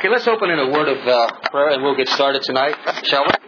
Okay, let's open in a word of prayer and we'll get started tonight, shall we?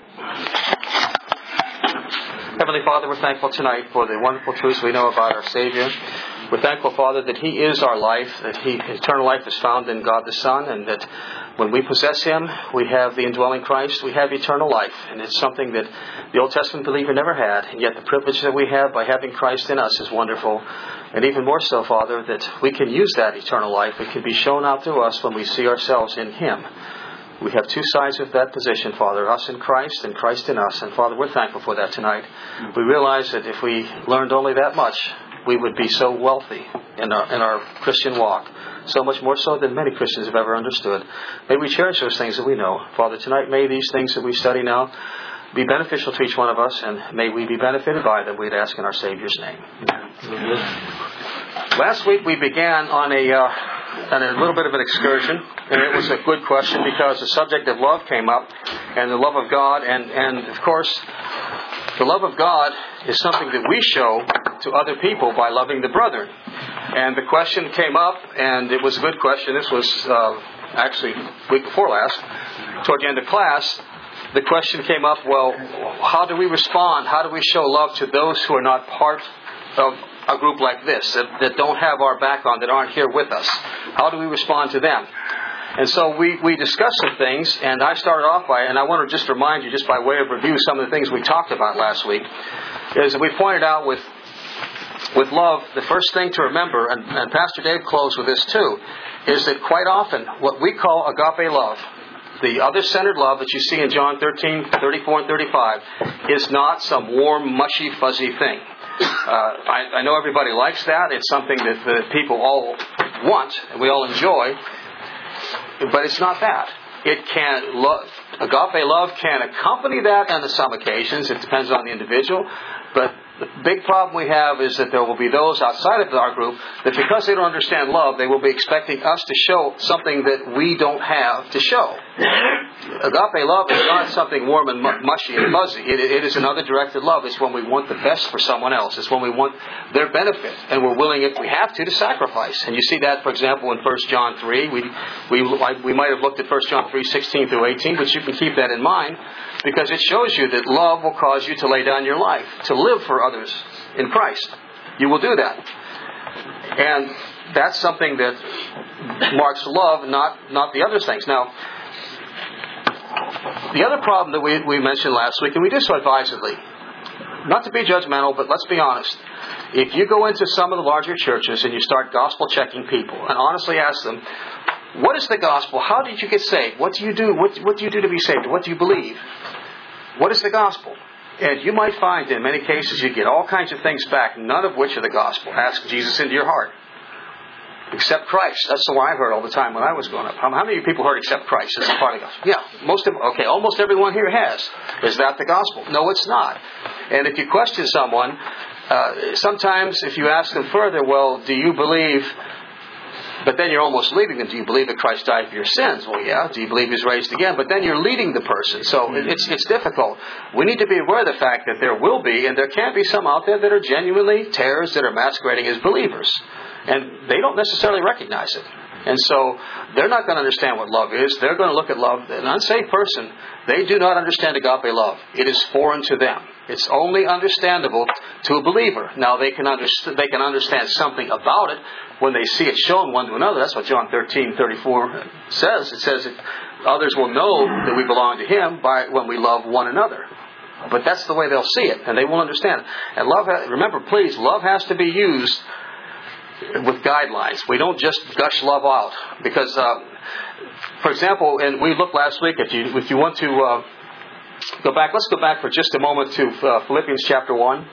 Heavenly Father, we're thankful tonight for the wonderful truths we know about our Savior. We're thankful, Father, that He is our life, that eternal life is found in God the Son, and that when we possess Him, we have the indwelling Christ, we have eternal life. And it's something that the Old Testament believer never had, and yet the privilege that we have by having Christ in us is wonderful. And even more so, Father, that we can use that eternal life. It can be shown out to us when we see ourselves in Him. We have two sides of that position, Father, us in Christ and Christ in us. And Father, we're thankful for that tonight. We realize that if we learned only that much, we would be so wealthy in our Christian walk. So much more so than many Christians have ever understood. May we cherish those things that we know. Father, tonight may these things that we study now be beneficial to each one of us, and may we be benefited by them, we'd ask in our Savior's name. Amen. Last week we began on a little bit of an excursion, and it was a good question because the subject of love came up, and the love of God, and of course, the love of God is something that we show to other people by loving the brethren. And the question came up, and it was a good question. This was actually week before last, toward the end of class. The question came up, well, how do we respond? How do we show love to those who are not part of a group like this, that don't have our background, that aren't here with us? How do we respond to them? And so we discussed some things, and I started off by, and I want to just remind you, just by way of review, some of the things we talked about last week, is that we pointed out with love, the first thing to remember, and Pastor Dave closed with this too, is that quite often what we call agape love, the other-centered love that you see in John 13, 34 and 35, is not some warm, mushy, fuzzy thing. I know everybody likes that. It's something that the people all want and we all enjoy. But it's not that. Agape love can accompany that on some occasions. It depends on the individual. But the big problem we have is that there will be those outside of our group that because they don't understand love, they will be expecting us to show something that we don't have to show. Agape love is not something warm and mushy and fuzzy. It is another directed love. It's when we want the best for someone else. It's when we want their benefit. And we're willing, if we have to sacrifice. And you see that, for example, in 1 John 3. We might have looked at 1 John 3, 16 through 18, but you can keep that in mind because it shows you that love will cause you to lay down your life, to live for others in Christ. You will do that. And that's something that marks love, not the other things. Now, the other problem that we mentioned last week, and we did so advisedly, not to be judgmental, but let's be honest. If you go into some of the larger churches and you start gospel checking people and honestly ask them, what is the gospel? How did you get saved? What do you do? What do you do to be saved? What do you believe? What is the gospel? And you might find in many cases you get all kinds of things back, none of which are the gospel. Ask Jesus into your heart. Accept Christ. That's the one I heard all the time when I was growing up. How many of you people heard accept Christ as a part of the gospel? Yeah, almost everyone here has. Is that the gospel? No, it's not. And if you question someone, sometimes if you ask them further, well, do you believe... But then you're almost leading them. Do you believe that Christ died for your sins? Well, yeah. Do you believe He's raised again? But then you're leading the person. So it's difficult. We need to be aware of the fact that there will be, and there can be some out there that are genuinely tares that are masquerading as believers. And they don't necessarily recognize it. And so they're not going to understand what love is. They're going to look at love. An unsaved person, they do not understand agape love. It is foreign to them. It's only understandable to a believer. Now they can understand something about it when they see it shown one to another. That's what John 13:34 says. It says that others will know that we belong to Him when we love one another. But that's the way they'll see it, and they will understand it. And remember, please, love has to be used with guidelines. We don't just gush love out. Because, for example, and we looked last week, if you want to go back, let's go back for just a moment to Philippians chapter 1.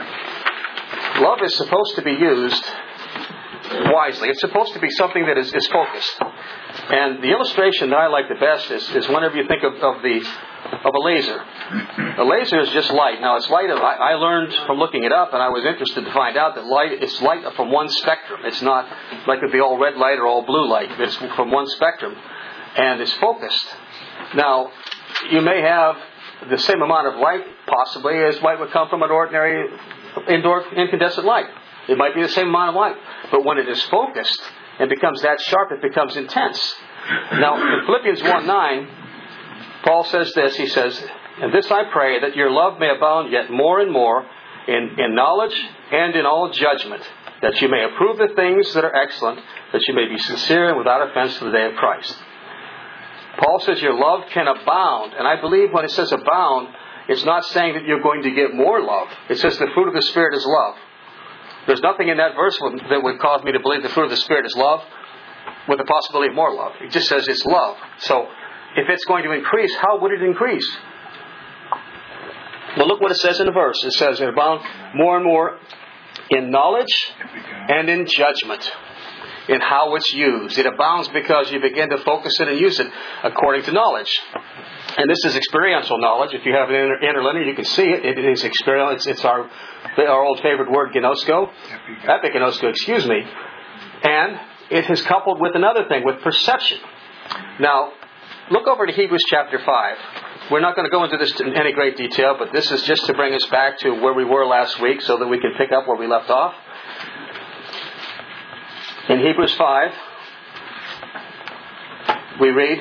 Love is supposed to be used wisely. It's supposed to be something that is focused. And the illustration that I like the best is whenever you think of a laser. A laser is just light. Now, it's light. I learned from looking it up, and I was interested to find out that it's light from one spectrum. It's not like it would be all red light or all blue light. It's from one spectrum, and it's focused. Now, you may have the same amount of light, possibly, as light would come from an ordinary indoor incandescent light. It might be the same amount of light. But when it is focused and becomes that sharp, it becomes intense. Now, in Philippians 1:9, Paul says this. He says, "And this I pray, that your love may abound yet more and more in knowledge and in all judgment, that you may approve the things that are excellent, that you may be sincere and without offense to the day of Christ." Paul says your love can abound. And I believe when it says abound, it's not saying that you're going to get more love. It says the fruit of the Spirit is love. There's nothing in that verse that would cause me to believe the fruit of the Spirit is love with the possibility of more love. It just says it's love. So if it's going to increase, how would it increase? Well, look what it says in the verse. It says it abound more and more in knowledge and in judgment, in how it's used. It abounds because you begin to focus it and use it according to knowledge. And this is experiential knowledge. If you have an interlinear, you can see it. It is experiential. It's our old favorite word, gnosko. Epignosko, excuse me. And it is coupled with another thing, with perception. Now, look over to Hebrews chapter 5. We're not going to go into this in any great detail, but this is just to bring us back to where we were last week so that we can pick up where we left off. In Hebrews 5, we read,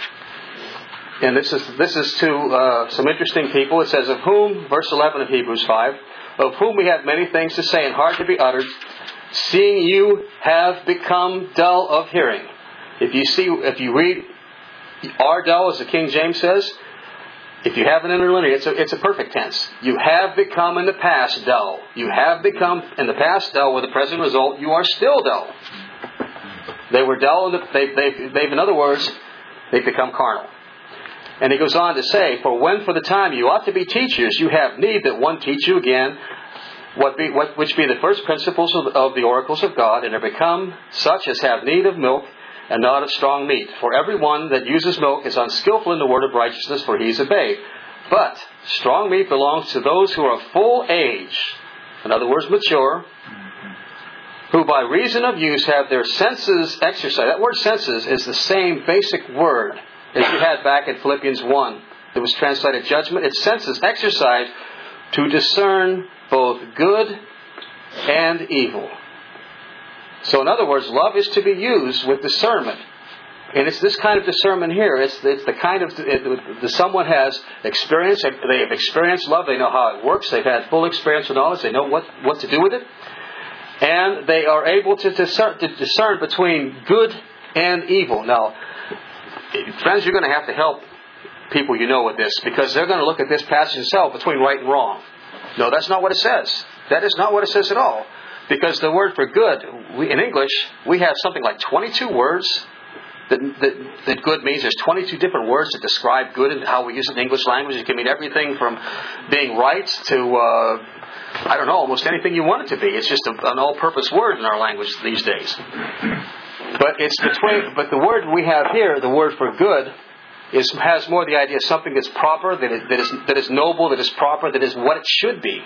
and this is to some interesting people. It says, "Of whom," verse 11 of Hebrews 5, "of whom we have many things to say and hard to be uttered, seeing you have become dull of hearing." If you read "are dull," as the King James says, if you have an interlinear, it's a perfect tense. You have become in the past dull. You have become in the past dull with the present result. You are still dull. They were dull. They've in other words, they've become carnal. And he goes on to say, "For when for the time you ought to be teachers, you have need that one teach you again, which be the first principles of the oracles of God, and are become such as have need of milk, and not of strong meat. For everyone that uses milk is unskillful in the word of righteousness, for he is a babe. But strong meat belongs to those who are of full age," in other words, mature, "who by reason of use have their senses exercised." That word senses is the same basic word as you had back in Philippians 1. It was translated judgment. It's senses exercised to discern both good and evil. So in other words, love is to be used with discernment. And it's this kind of discernment here. It's the kind of someone has experience. They have experienced love. They know how it works. They've had full experiential knowledge. They know what to do with it. And they are able to discern between good and evil. Now, friends, you're going to have to help people you know with this, because they're going to look at this passage and say, between right and wrong. No, that's not what it says. That is not what it says at all. Because the word for good, in English, we have something like 22 words that good means. There's 22 different words that describe good and how we use it in English language. It can mean everything from being right to, almost anything you want it to be. It's just an all-purpose word in our language these days. But the word we have here, the word for good, has more the idea of something that's proper, that is noble, that is proper, that is what it should be.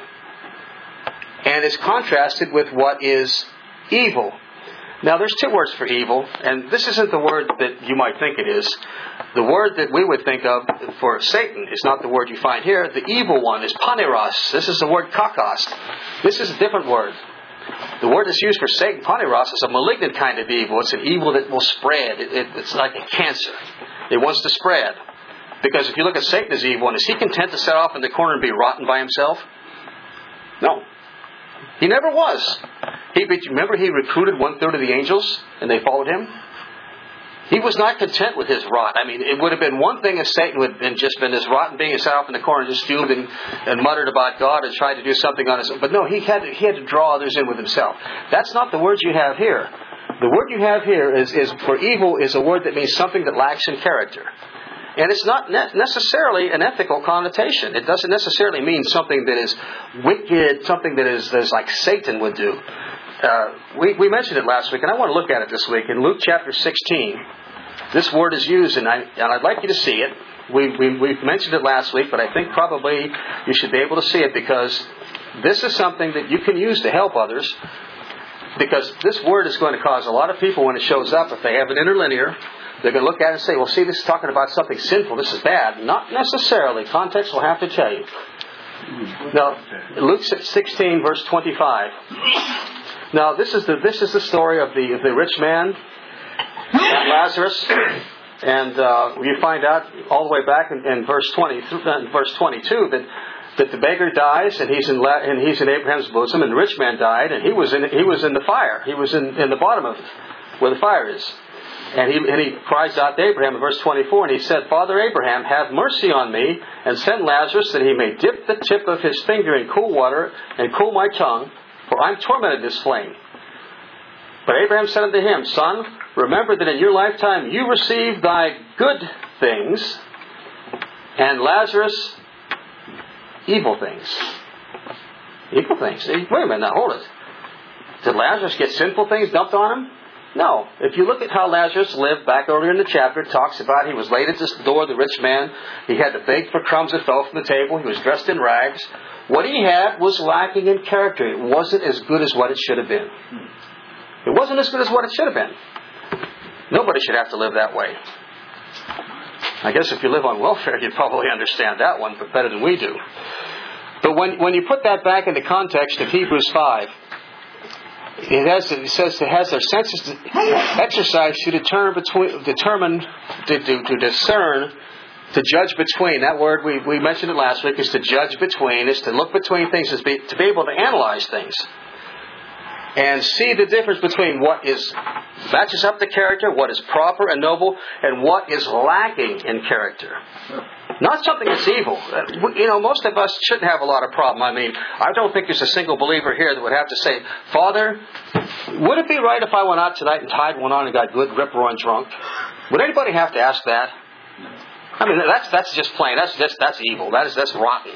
And it's contrasted with what is evil. Now, there's two words for evil, and this isn't the word that you might think it is. The word that we would think of for Satan is not the word you find here. The evil one is paneros. This is the word kakos. This is a different word. The word that's used for Satan, paneros, is a malignant kind of evil. It's an evil that will spread. It's like a cancer. It wants to spread. Because if you look at Satan as evil, is he content to sit off in the corner and be rotten by himself? No. He never was. Remember he recruited 1/3 of the angels and they followed him? He was not content with his rot. I mean, it would have been one thing if Satan had just been this rotten being and sat off in the corner and just fumed and muttered about God and tried to do something on his own. But no, he had to draw others in with himself. That's not the word you have here. The word you have here is for evil is a word that means something that lacks in character. And it's not necessarily an ethical connotation. It doesn't necessarily mean something that is wicked, something that is like Satan would do. We mentioned it last week, and I want to look at it this week. In Luke chapter 16, this word is used, and I'd like you to see it. We've mentioned it last week, but I think probably you should be able to see it, because this is something that you can use to help others. Because this word is going to cause a lot of people, when it shows up, if they have an interlinear, they're going to look at it and say, well, see, this is talking about something sinful. This is bad. Not necessarily. Context will have to tell you. Now, Luke 16, verse 25. Now, this is the story of the rich man Lazarus, and you find out all the way back in verse 22 that the beggar dies, and he's in Abraham's bosom, and the rich man died, and he was in the fire. He was in the bottom of it, where the fire is. And he cries out to Abraham in verse 24, and he said, Father Abraham, have mercy on me, and send Lazarus that he may dip the tip of his finger in cool water, and cool my tongue, for I'm tormented in this flame. But Abraham said unto him, Son, remember that in your lifetime you received thy good things, and Lazarus evil things. Evil things. Wait a minute, now hold it. Did Lazarus get sinful things dumped on him? No. If you look at how Lazarus lived back earlier in the chapter, it talks about he was laid at the door of the rich man. He had to beg for crumbs that fell from the table. He was dressed in rags. What he had was lacking in character. It wasn't as good as what it should have been. It wasn't as good as what it should have been. Nobody should have to live that way. I guess if you live on welfare, you'd probably understand that one better than we do. But when you put that back in the context of Hebrews 5, it says it has their senses exercised to discern, to judge between. That word, we mentioned it last week, is to judge between, is to look between things, is to be able to analyze things. And see the difference between what matches up to character, what is proper and noble, and what is lacking in character. Not something that's evil. Most of us shouldn't have a lot of problem. I mean, I don't think there's a single believer here that would have to say, Father, would it be right if I went out tonight and tied one on and got good rip-roaring drunk? Would anybody have to ask that? I mean, that's just plain. That's evil. That's rotten.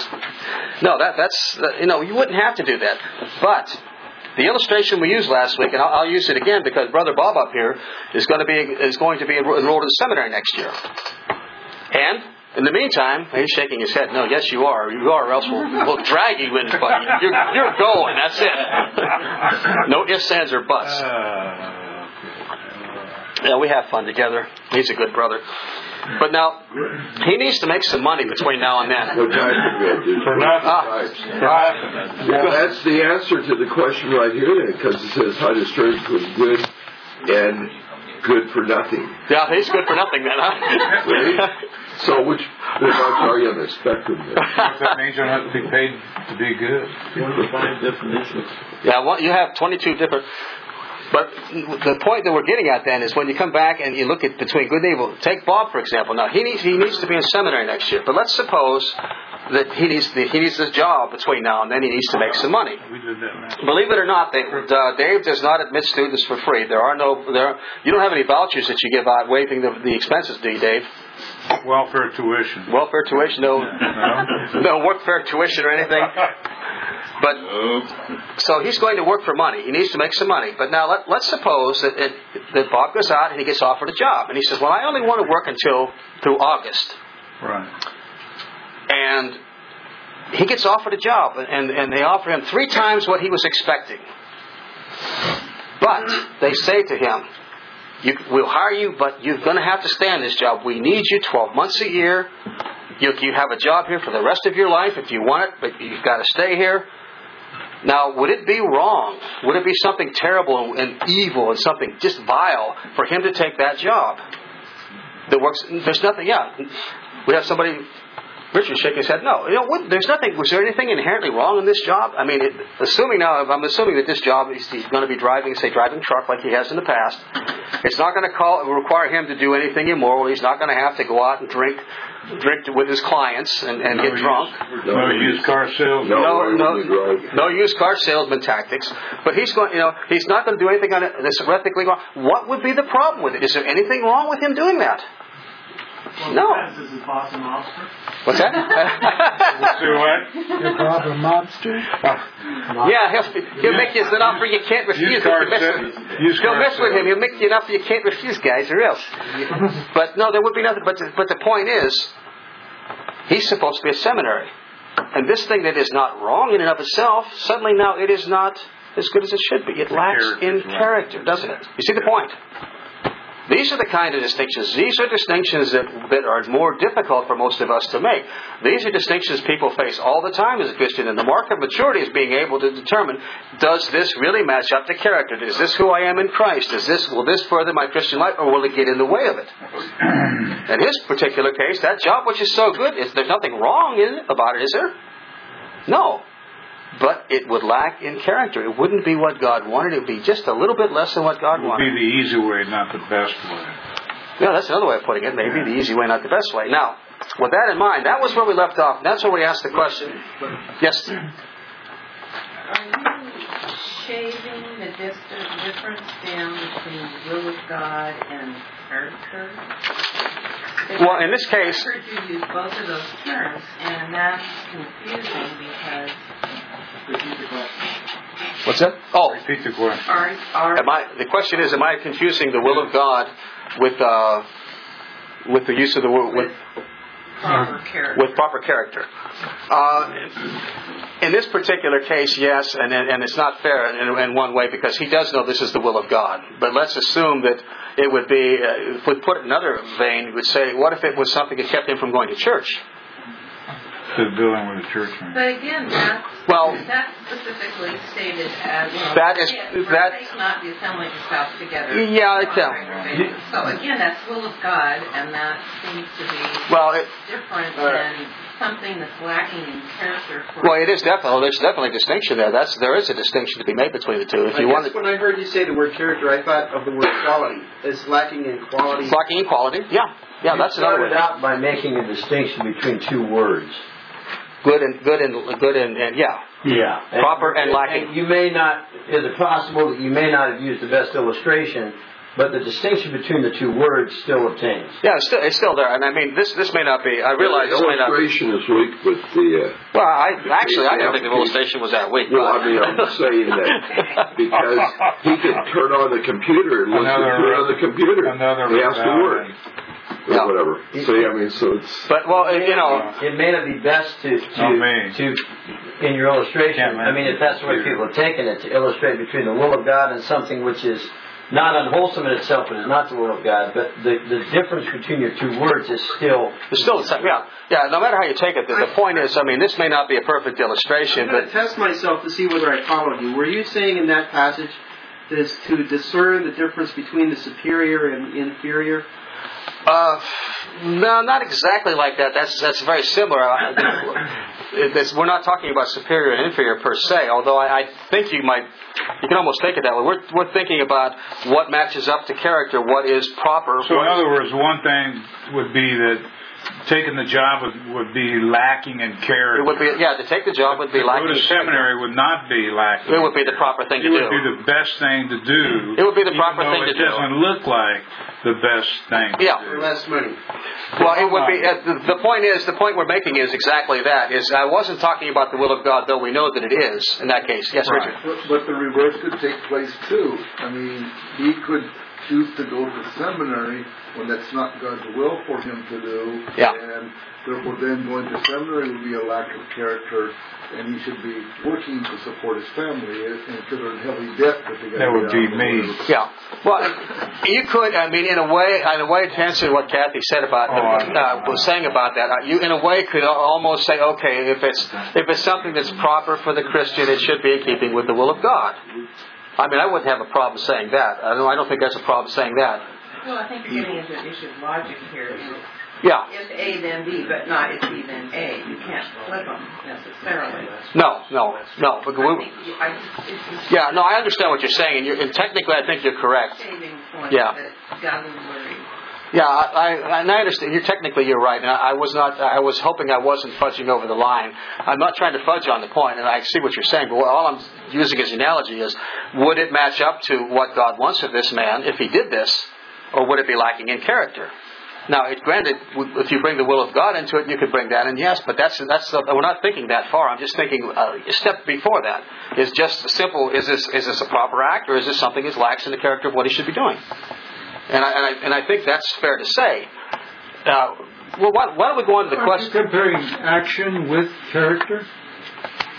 You wouldn't have to do that. But the illustration we used last week, and I'll use it again because Brother Bob up here is going to be enrolled in the seminary next year. And in the meantime, he's shaking his head. No, yes, you are. You are, or else we'll drag you in. But you're going. That's it. No ifs, ands, or buts. Yeah, we have fun together. He's a good brother. But now, he needs to make some money between now and then. What time is it? Well, that's the answer to the question right here, because it says how to discern between good and good for nothing. Yeah, he's good for nothing then, huh? Right? So which are you on the spectrum there? That means you don't have to be paid to be good. One of the 5 definitions. Yeah, well, you have 22 different... But the point that we're getting at then is when you come back and you look at between good and evil. Take Bob, for example. Now, he needs to be in seminary next year. But let's suppose that he needs this job between now and then. He needs to make some money. Believe it or not, Dave does not admit students for free. You don't have any vouchers that you give out waiving the expenses, do you, Dave? Welfare tuition. Welfare tuition, no workfare tuition or anything. But so he's going to work for money. He needs to make some money. But now let's suppose that Bob goes out and he gets offered a job, and he says, "Well, I only want to work through August." Right. And he gets offered a job, and they offer him 3 times what he was expecting. But they say to him, "We'll hire you, but you're going to have to stay on this job. We need you 12 months a year. You have a job here for the rest of your life if you want it, but you've got to stay here." Now, would it be wrong? Would it be something terrible and evil and something just vile for him to take that job? That works. There's nothing. Yeah, we have somebody. Richard shaking his head. No, there's nothing. Was there anything inherently wrong in this job? I mean, I'm assuming that this job he's going to be driving truck like he has in the past. It's not going to require him to do anything immoral. He's not going to have to go out and drink with his clients and get drunk. No used car salesman. No used car salesman tactics. But he's not going to do anything that's ethically wrong. What would be the problem with it? Is there anything wrong with him doing that? Well, no. Is his boss a mobster? What's that? Your boss a mobster? Yeah, he'll make you an offer you can't refuse. He'll mess with him. He'll make you an offer you can't refuse, guys, or else. But no, there would be nothing. But the point is, he's supposed to be a seminary. And this thing that is not wrong in and of itself, suddenly now it is not as good as it should be. It lacks in character, doesn't it? You see the point? These are the kind of distinctions. These are distinctions that are more difficult for most of us to make. These are distinctions people face all the time as a Christian. And the mark of maturity is being able to determine, does this really match up to character? Is this who I am in Christ? Will this further my Christian life, or will it get in the way of it? In his particular case, that job which is so good, there's nothing wrong about it, is there? No. But it would lack in character. It wouldn't be what God wanted. It would be just a little bit less than what God wanted. It would be the easy way, not the best way. Yeah, that's another way of putting it. Maybe the easy way, not the best way. Now, with that in mind, that was where we left off. That's where we asked the question. Yes? Are you shaving the difference down between the will of God and character? Well, in this case... I heard you use both of those terms, and that's confusing because... Repeat the question. What's that? Oh. Repeat the question. The question is, am I confusing the will of God with the use of the word... With proper character. In this particular case, yes, and it's not fair in one way because he does know this is the will of God. But let's assume that it would be, if we put it in another vein, we would say, what if it was something that kept him from going to church? Dealing with the church. But again, that's specifically stated as that is not the assembling yourself together. Yeah, it can. So again, that's will of God, and that seems to be different than something that's lacking in character. It is definitely. There's definitely a distinction there. There is a distinction to be made between the two. When I heard you say the word character, I thought of the word quality. It's lacking in quality. It's lacking in quality. Yeah, that's another word. You started out by making a distinction between two words. Good and yeah. Yeah. Proper and lacking. And you may not. Is it possible that you may not have used the best illustration, but the distinction between the two words still obtains? Yeah, it's still there. And I mean, this may not be. I realize this may not be. Illustration is weak, but the. Well, I didn't think the illustration was that weak. Well, I mean, I'm saying that because he can turn on the computer and listen to it on the computer. He has to work. Or whatever. So it's... But, it may not be best to in your illustration, if that's the way people have taken it, to illustrate between the will of God and something which is not unwholesome in itself, but is not the will of God. But the difference between your two words is still... It's still the same, Yeah, no matter how you take it, the point is, this may not be a perfect illustration, I'm going to test myself to see whether I followed you. Were you saying in that passage that it's to discern the difference between the superior and inferior? No, not exactly like that. That's very similar. We're not talking about superior and inferior per se, although I think you can almost take it that way. We're thinking about what matches up to character, what is proper. So in other words, one thing would be that taking the job would be lacking in character. It would be, to take the job would be lacking in character. Go to seminary would not be lacking. It would be the proper thing to do. It would be the best thing to do. It would be the proper thing to do. It doesn't look like the best thing. For less money. Well, it would be. The point we're making is exactly that. I wasn't talking about the will of God, though we know that it is in that case. Yes, right. Richard. But the reverse could take place too. He could choose to go to seminary when that's not God's will for him to do. Yeah. And therefore then going to seminary would be a lack of character, and he should be working to support his family and considered heavy debt that would be me. Yeah. Well, you could, in a way, to answer what Kathy said about, was saying about that, you in a way could almost say, okay, if it's something that's proper for the Christian, it should be in keeping with the will of God. I wouldn't have a problem saying that. I don't think that's a problem saying that. Well, I think you're getting into an issue of logic here. Yeah. If A, then B, but not if B, then A. You can't flip them necessarily. No. I understand what you're saying, and technically I think you're correct. Saving point that doesn't worry. Yeah, I understand. You're right. And I was hoping I wasn't fudging over the line. I'm not trying to fudge on the point, and I see what you're saying. But all I'm using as an analogy is, would it match up to what God wants of this man if he did this, or would it be lacking in character? Now, granted, if you bring the will of God into it, you could bring that in, yes. But we're not thinking that far. I'm just thinking a step before that is just a simple: is this a proper act, or is this something that lacks in the character of what he should be doing? And I think that's fair to say. Why don't we go on to the question? Comparing action with character?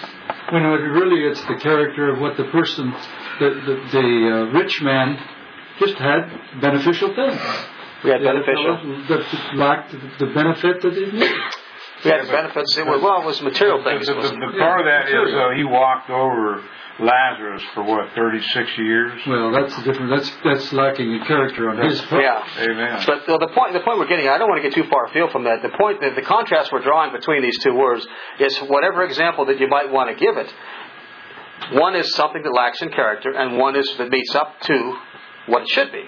When really it's the character of what the person, the rich man just had beneficial things. We had beneficial. That lacked the benefit that it needed. We had benefits. It was material things. The part of that is he walked over Lazarus for 36 years. Well, that's different. That's lacking in character on his part. Yeah. Amen. But the point we're getting, I don't want to get too far afield from that. The point, the contrast we're drawing between these two words is whatever example that you might want to give it. One is something that lacks in character, and one is that meets up to what it should be.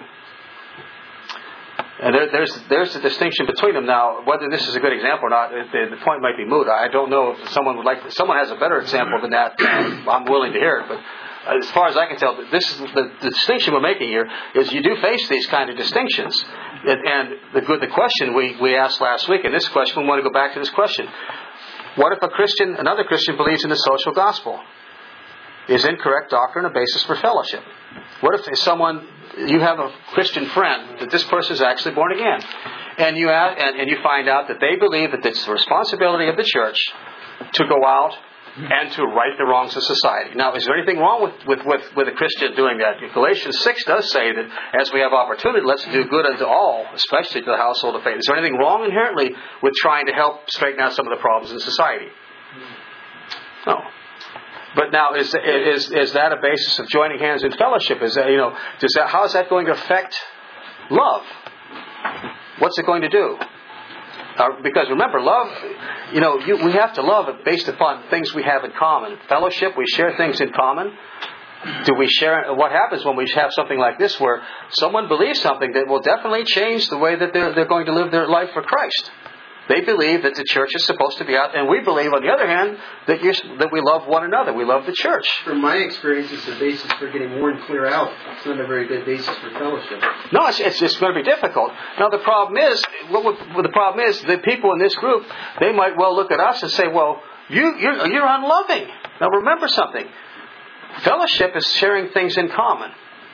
And there's a distinction between them. Now, whether this is a good example or not, the point might be moot. I don't know if someone has a better example than that. I'm willing to hear it. But as far as I can tell, this is the distinction we're making here is you do face these kind of distinctions. And the question we asked last week, and this question, we want to go back to this question. What if another Christian believes in the social gospel? Is incorrect doctrine a basis for fellowship? What if you have a Christian friend that this person is actually born again, and you find out that they believe that it's the responsibility of the church to go out and to right the wrongs of society. Now, is there anything wrong with a Christian doing that? Galatians 6 does say that as we have opportunity, let's do good unto all, especially to the household of faith. Is there anything wrong inherently with trying to help straighten out some of the problems in society? No. But now, is that a basis of joining hands in fellowship? Is that how is that going to affect love? What's it going to do? Because remember, love, we have to love it based upon things we have in common. Fellowship, we share things in common. Do we share? What happens when we have something like this, where someone believes something that will definitely change the way that they're going to live their life for Christ? They believe that the church is supposed to be out, and we believe, on the other hand, that we love one another. We love the church. From my experience, it's a basis for getting more and clear out. It's not a very good basis for fellowship. No, it's just going to be difficult. Now, the problem is the people in this group, they might well look at us and say, well, you're unloving. Now, remember something. Fellowship is sharing things in common.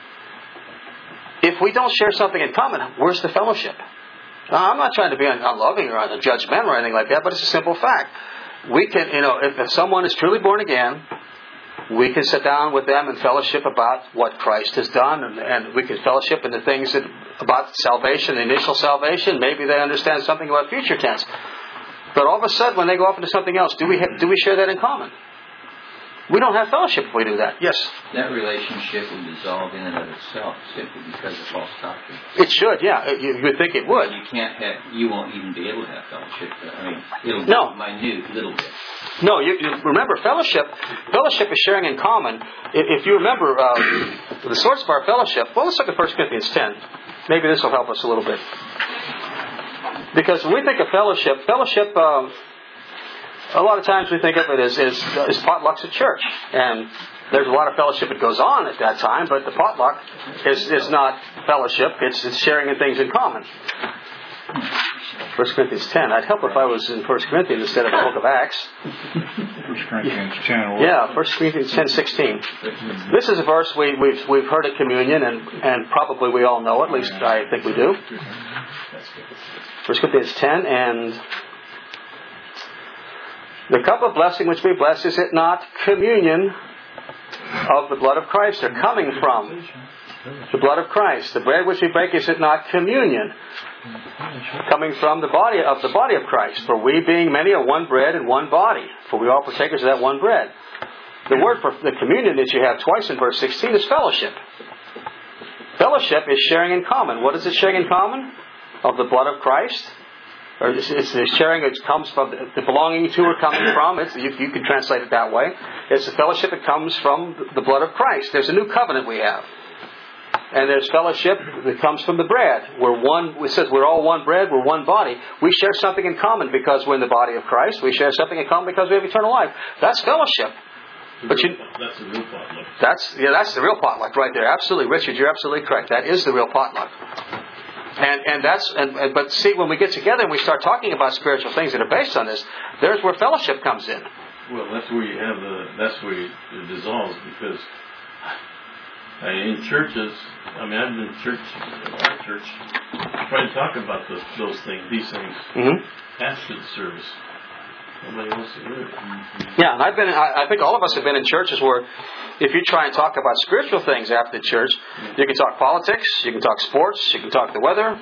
If we don't share something in common, where's the fellowship? I'm not trying to be unloving or judgmental or anything like that, but it's a simple fact. We can, if someone is truly born again, we can sit down with them and fellowship about what Christ has done, and we can fellowship in the things about salvation, the initial salvation. Maybe they understand something about future tense. But all of a sudden, when they go off into something else, do we share that in common? We don't have fellowship if we do that. Yes? That relationship will dissolve in and of itself simply because of false doctrine. It should, yeah. You would think it would. You won't even be able to have fellowship. It'll be a minute little bit. No, you remember, fellowship is sharing in common. If you remember the source of our fellowship, well, let's look at 1 Corinthians 10. Maybe this will help us a little bit. Because when we think of fellowship, a lot of times we think of it as potlucks at church. And there's a lot of fellowship that goes on at that time, but the potluck is not fellowship. It's sharing in things in common. 1 Corinthians 10. I'd help if I was in 1 Corinthians instead of the book of Acts. 1 Corinthians 10. Yeah, 1 Corinthians 10:16. This is a verse we've heard at communion, and probably we all know. At least I think we do. 1 Corinthians 10 and... The cup of blessing which we bless, is it not communion of the blood of Christ, or coming from the blood of Christ? The bread which we break, is it not communion coming from the body of Christ? For we, being many, are one bread and one body, for we all partakers of that one bread. The word for the communion that you have twice in verse 16 is fellowship. Fellowship is sharing in common. What is it sharing in common? Of the blood of Christ? Or it's the sharing that comes from the belonging to or coming from. You can translate it that way. It's the fellowship that comes from the blood of Christ. There's a new covenant we have. And there's fellowship that comes from the bread. It says we're all one bread, we're one body. We share something in common because we're in the body of Christ. We share something in common because we have eternal life. That's fellowship. That's the real potluck. That's the real potluck right there. Absolutely, Richard, you're absolutely correct. That is the real potluck. But see, when we get together and we start talking about spiritual things that are based on this, there's where fellowship comes in. Well, that's where it dissolves, because in churches, I've been in our church, trying to talk about those things, these things, after the service. Nobody wants to hear it. Yeah, and I think all of us have been in churches where if you try and talk about spiritual things after the church, you can talk politics, you can talk sports, you can talk the weather.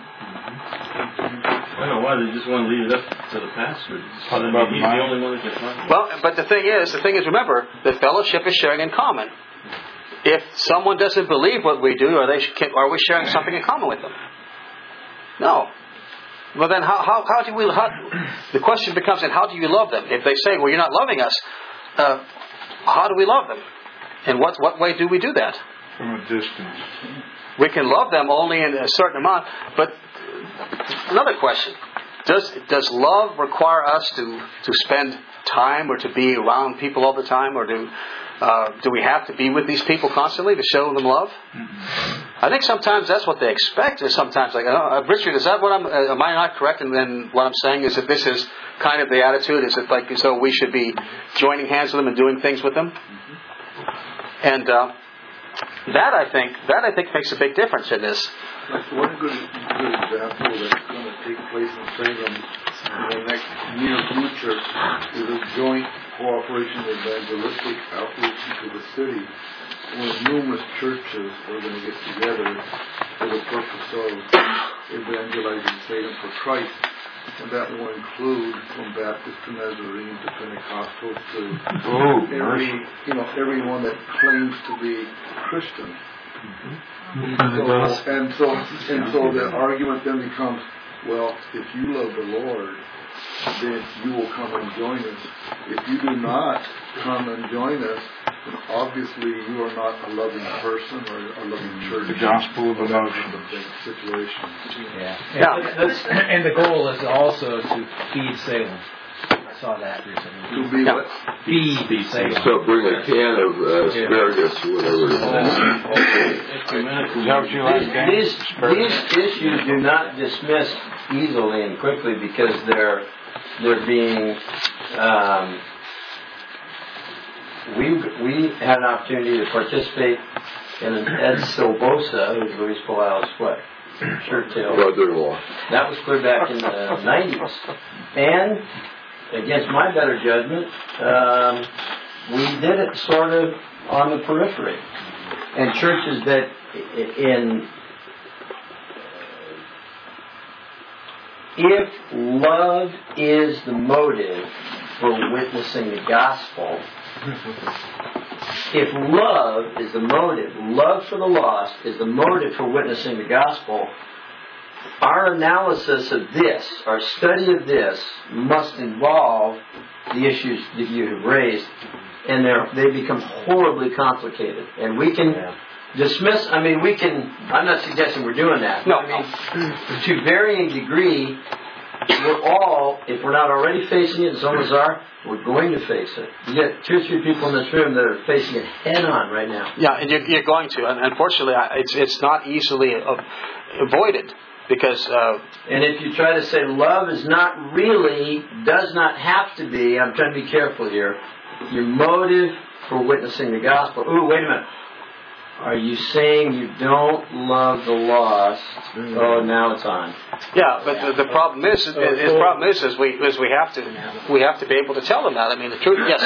I don't know why they just want to leave it up to the pastor. He's the only one that can talk. Well, but the thing is, remember, the fellowship is sharing in common. If someone doesn't believe what we do, are we sharing something in common with them? No. Well, then how do we? The question becomes, then how do you love them? If they say, "Well, you're not loving us," how do we love them? And what way do we do that? From a distance. We can love them only in a certain amount. But another question: Does love require us to spend time or to be around people all the time, or do we have to be with these people constantly to show them love? I think sometimes that's what they expect. Or sometimes, like, Richard, is that what am I not correct? And then what I'm saying is that this is kind of the attitude. Is it like as though we should be joining hands with them and doing things with them? And that I think makes a big difference in this. That's one good example that's going to take place in Salem in the next near future is a joint cooperation evangelistic outreach into the city, where numerous churches are going to get together for the purpose of evangelizing Salem for Christ. And that will include from Baptist to Nazarene to Pentecostal to everyone that claims to be Christian. And so the argument then becomes, well, if you love the Lord, then you will come and join us. If you do not come and join us, then obviously you are not a loving person or a loving church. The gospel of love situation. Yeah. And the goal is also to feed Salem. I saw that recently. To be what? Feed Salem. So bring a can of asparagus or whatever. These issues do not dismiss easily and quickly because they're being. We had an opportunity to participate in an Ed Silbosa, who's Luis Palau's shirt tail. Brother-in-law. That was clear back in the 90s. And, against my better judgment, we did it sort of on the periphery. And churches that if love is the motive for witnessing the gospel, if love is the motive, love for the lost is the motive for witnessing the gospel, our analysis of this, our study of this, must involve the issues that you have raised, and they become horribly complicated. And we can dismiss, I'm not suggesting we're doing that. No. To varying degree, we're all, if we're not already facing it, and some of us are, we're going to face it. You get 2 or 3 people in this room that are facing it head on right now. Yeah, and you're going to. And unfortunately, it's not easily avoided. Because and if you try to say love is not really, does not have to be, I'm trying to be careful here, your motive for witnessing the gospel. Ooh, wait a minute. Are you saying you don't love the lost? Oh, now it's on. Yeah, but the problem is, we have to be able to tell them that. The truth. Yes.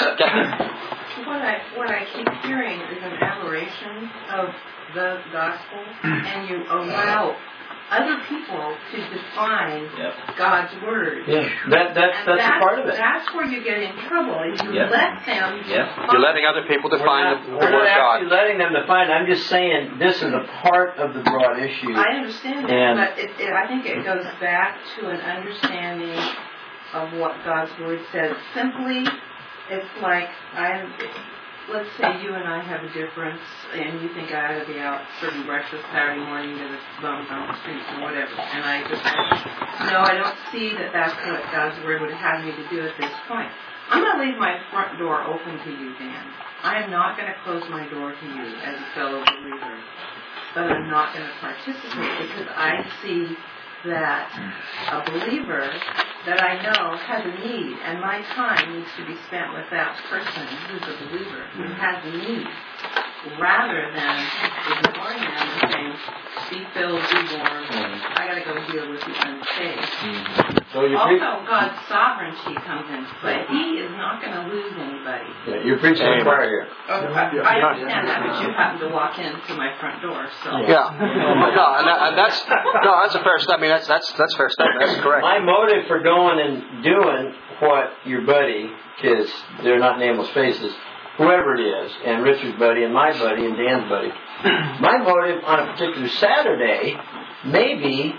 What I keep hearing is an aberration of the gospel, and you allow other people to define God's word. Yeah, that's a part of it. That's where you get in trouble. You let them. You're letting other people define the word of God. We're not actually letting them define. I'm just saying this is a part of the broad issue. I understand that, but I think it goes back to an understanding of what God's word says. Simply, it's like let's say you and I have a difference, and you think I ought to be out serving breakfast Saturday morning to the bums on the streets or whatever, and I just no, I don't see that that's what God's word would have me to do at this point. I'm going to leave my front door open to you, Dan. I am not going to close my door to you as a fellow believer, but I'm not going to participate because I see that a believer that I know has a need, and my time needs to be spent with that person who's a believer, who has a need. rather than ignoring them and saying, be filled, be warm, I got to go deal with the unsaved. So also, God's sovereignty comes into play. He is not going to lose anybody. Yeah, you're preaching the choir here. I understand that, but you happen to walk into my front door, so. Yeah. That's a fair statement. I mean, that's fair statement. That's correct. My motive for going and doing what your buddy, because they're not nameless faces, whoever it is, and Richard's buddy, and my buddy, and Dan's buddy, my motive on a particular Saturday may be,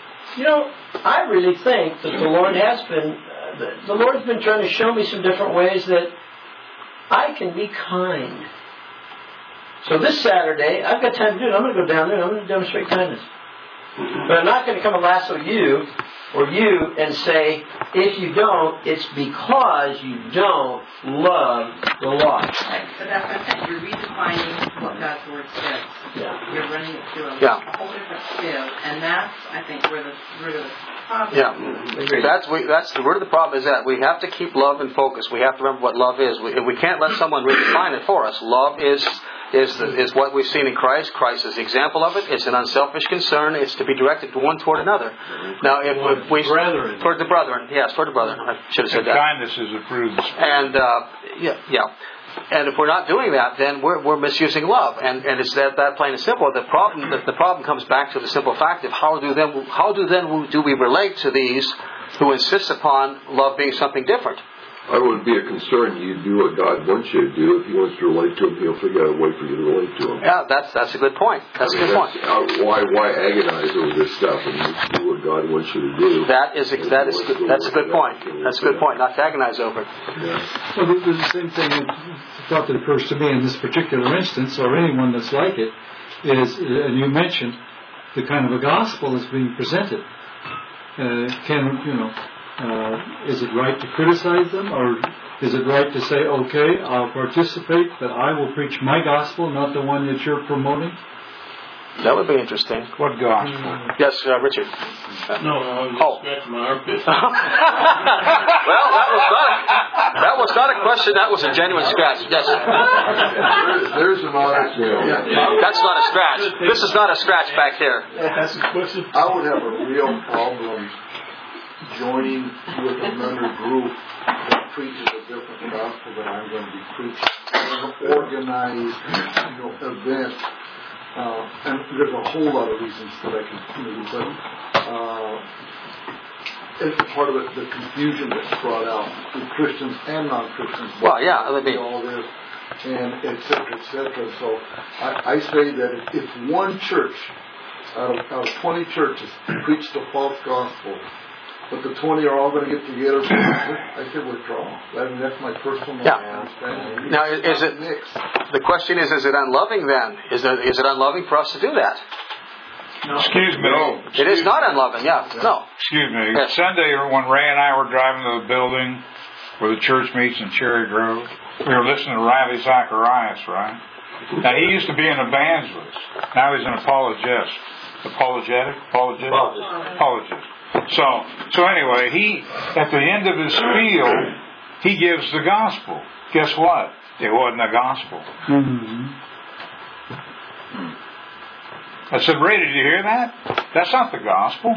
I really think that the Lord has been, the Lord's been trying to show me some different ways that I can be kind. So this Saturday, I've got time to do it. I'm going to go down there and I'm going to demonstrate kindness. But I'm not going to come and lasso you or you and say, if you don't, it's because you don't love the lost. Right. So that's what I'm saying. You're redefining what God's Word says. Yeah. You're running it through a whole different scale. And that's, I think, where the root of the problem is. That's the root of the problem is that we have to keep love in focus. We have to remember what love is. We can't let someone redefine it for us. Love is what we've seen in Christ. Christ is the example of it. It's an unselfish concern. It's to be directed one toward another. Now, if we toward the brethren, yes, toward the brethren. I should have said that. Kindness is a fruit of the Spirit. And and if we're not doing that, then we're misusing love. And it's that plain and simple. The problem comes back to the simple fact of how do we relate to these who insist upon love being something different. I would be a concern you do what God wants you to do. If He wants to relate to Him, He'll figure out a way for you to relate to Him. Yeah, that's a good point. That's a good point. Why agonize over this stuff and do what God wants you to do? That's a good point. That's a good point. Not to agonize over it. Yeah. Well, there's the same thing. The thought that occurs to me in this particular instance, or anyone that's like it, is, and you mentioned the kind of a gospel that's being presented. Is it right to criticize them, or is it right to say, okay, I'll participate, but I will preach my gospel, not the one that you're promoting? That would be interesting. What gospel? Yes, Richard. No, I was just scratching my armpit. Well, that was not a question. That was a genuine scratch. Yes. There's an honest. That's not a scratch. This is not a scratch back here. That's a question. I would have a real problem joining with another group that preaches a different gospel that I'm going to be preaching. An organized, event. And there's a whole lot of reasons that I can maybe, but it's part of it, the confusion that's brought out with Christians and non-Christians. Well, yeah, I mean, all this, and et cetera, et cetera. So I say that if one church out of 20 churches preach the false gospel, but the 20 are all going to get together, I said withdraw. I mean, that's my personal understanding. Now, is it? The question is it unloving then? Is it unloving for us to do that? No. Excuse me. No. It is not unloving. Yeah. No. Excuse me. Yes. Sunday, when Ray and I were driving to the building where the church meets in Cherry Grove, we were listening to Riley Zacharias, right? Now, he used to be an evangelist. Now he's an apologist. Apologist. So anyway, he, at the end of his spiel, he gives the gospel. Guess what? It wasn't a gospel. Mm-hmm. I said, Ray, did you hear that? That's not the gospel.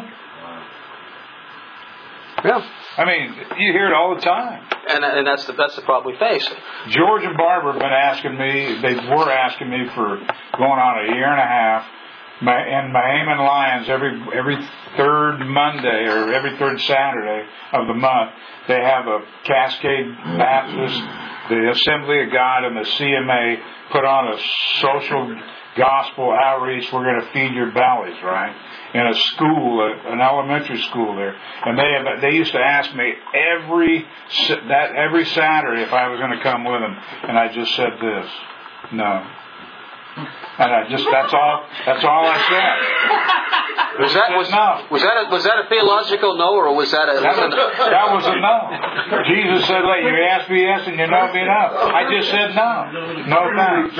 Yeah. I mean, you hear it all the time. And that's the problem we face. George and Barbara have been asking me, they were asking me for going on a year and a half. In Mahaman Lions, every third Monday or every third Saturday of the month, they have a Cascade Baptist, the Assembly of God, and the CMA put on a social gospel outreach. We're going to feed your bellies, right? In a school, an elementary school there, and they used to ask me every Saturday if I was going to come with them, and I just said this, no. And that's all I said. Was that a theological no, or was that a... That was a no. Jesus said, "Let you ask me yes and you know me no." I just said no. No thanks.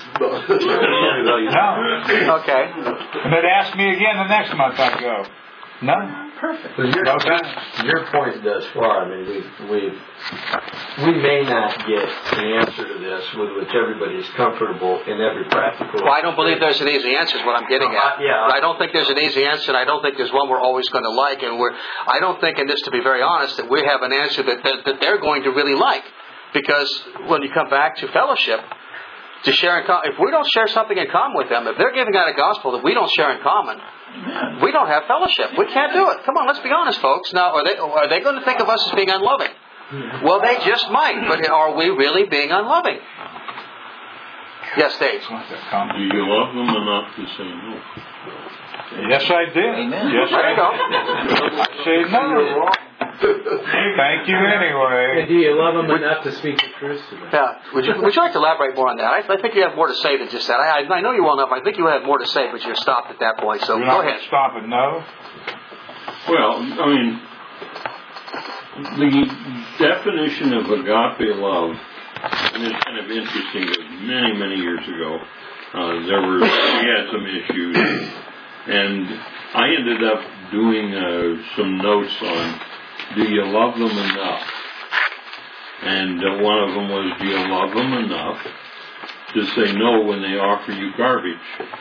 No. Okay. And they'd ask me again the next month I'd go. No. Perfect. So your point thus far, I mean, we may not get an answer to this with which everybody's comfortable in every practical. Well, I don't believe there's an easy answer is what I'm getting at. I don't think there's an easy answer, and I don't think there's one we're always going to like. And I don't think, in this, to be very honest, that we have an answer that they're going to really like. Because when you come back to fellowship, to share in common, if we don't share something in common with them, if they're giving out a gospel that we don't share in common, we don't have fellowship. We can't do it. Come on, let's be honest, folks. Now, are they going to think of us as being unloving? Well, they just might. But are we really being unloving? Yes, Dave. Do you love them enough to say no? Yes, I did. Amen. Yes, I did. Say no. Thank you anyway. And do you love them enough to speak the truth to them? Yeah. Would you like to elaborate more on that? I think you have more to say than just that. I know you well enough. I think you have more to say, but you're stopped at that point. So go ahead. Stop it. No. Well, I mean, the definition of agape love, and it's kind of interesting that many years ago, we had some issues, and I ended up doing some notes on, do you love them enough? And one of them was, do you love them enough to say no when they offer you garbage?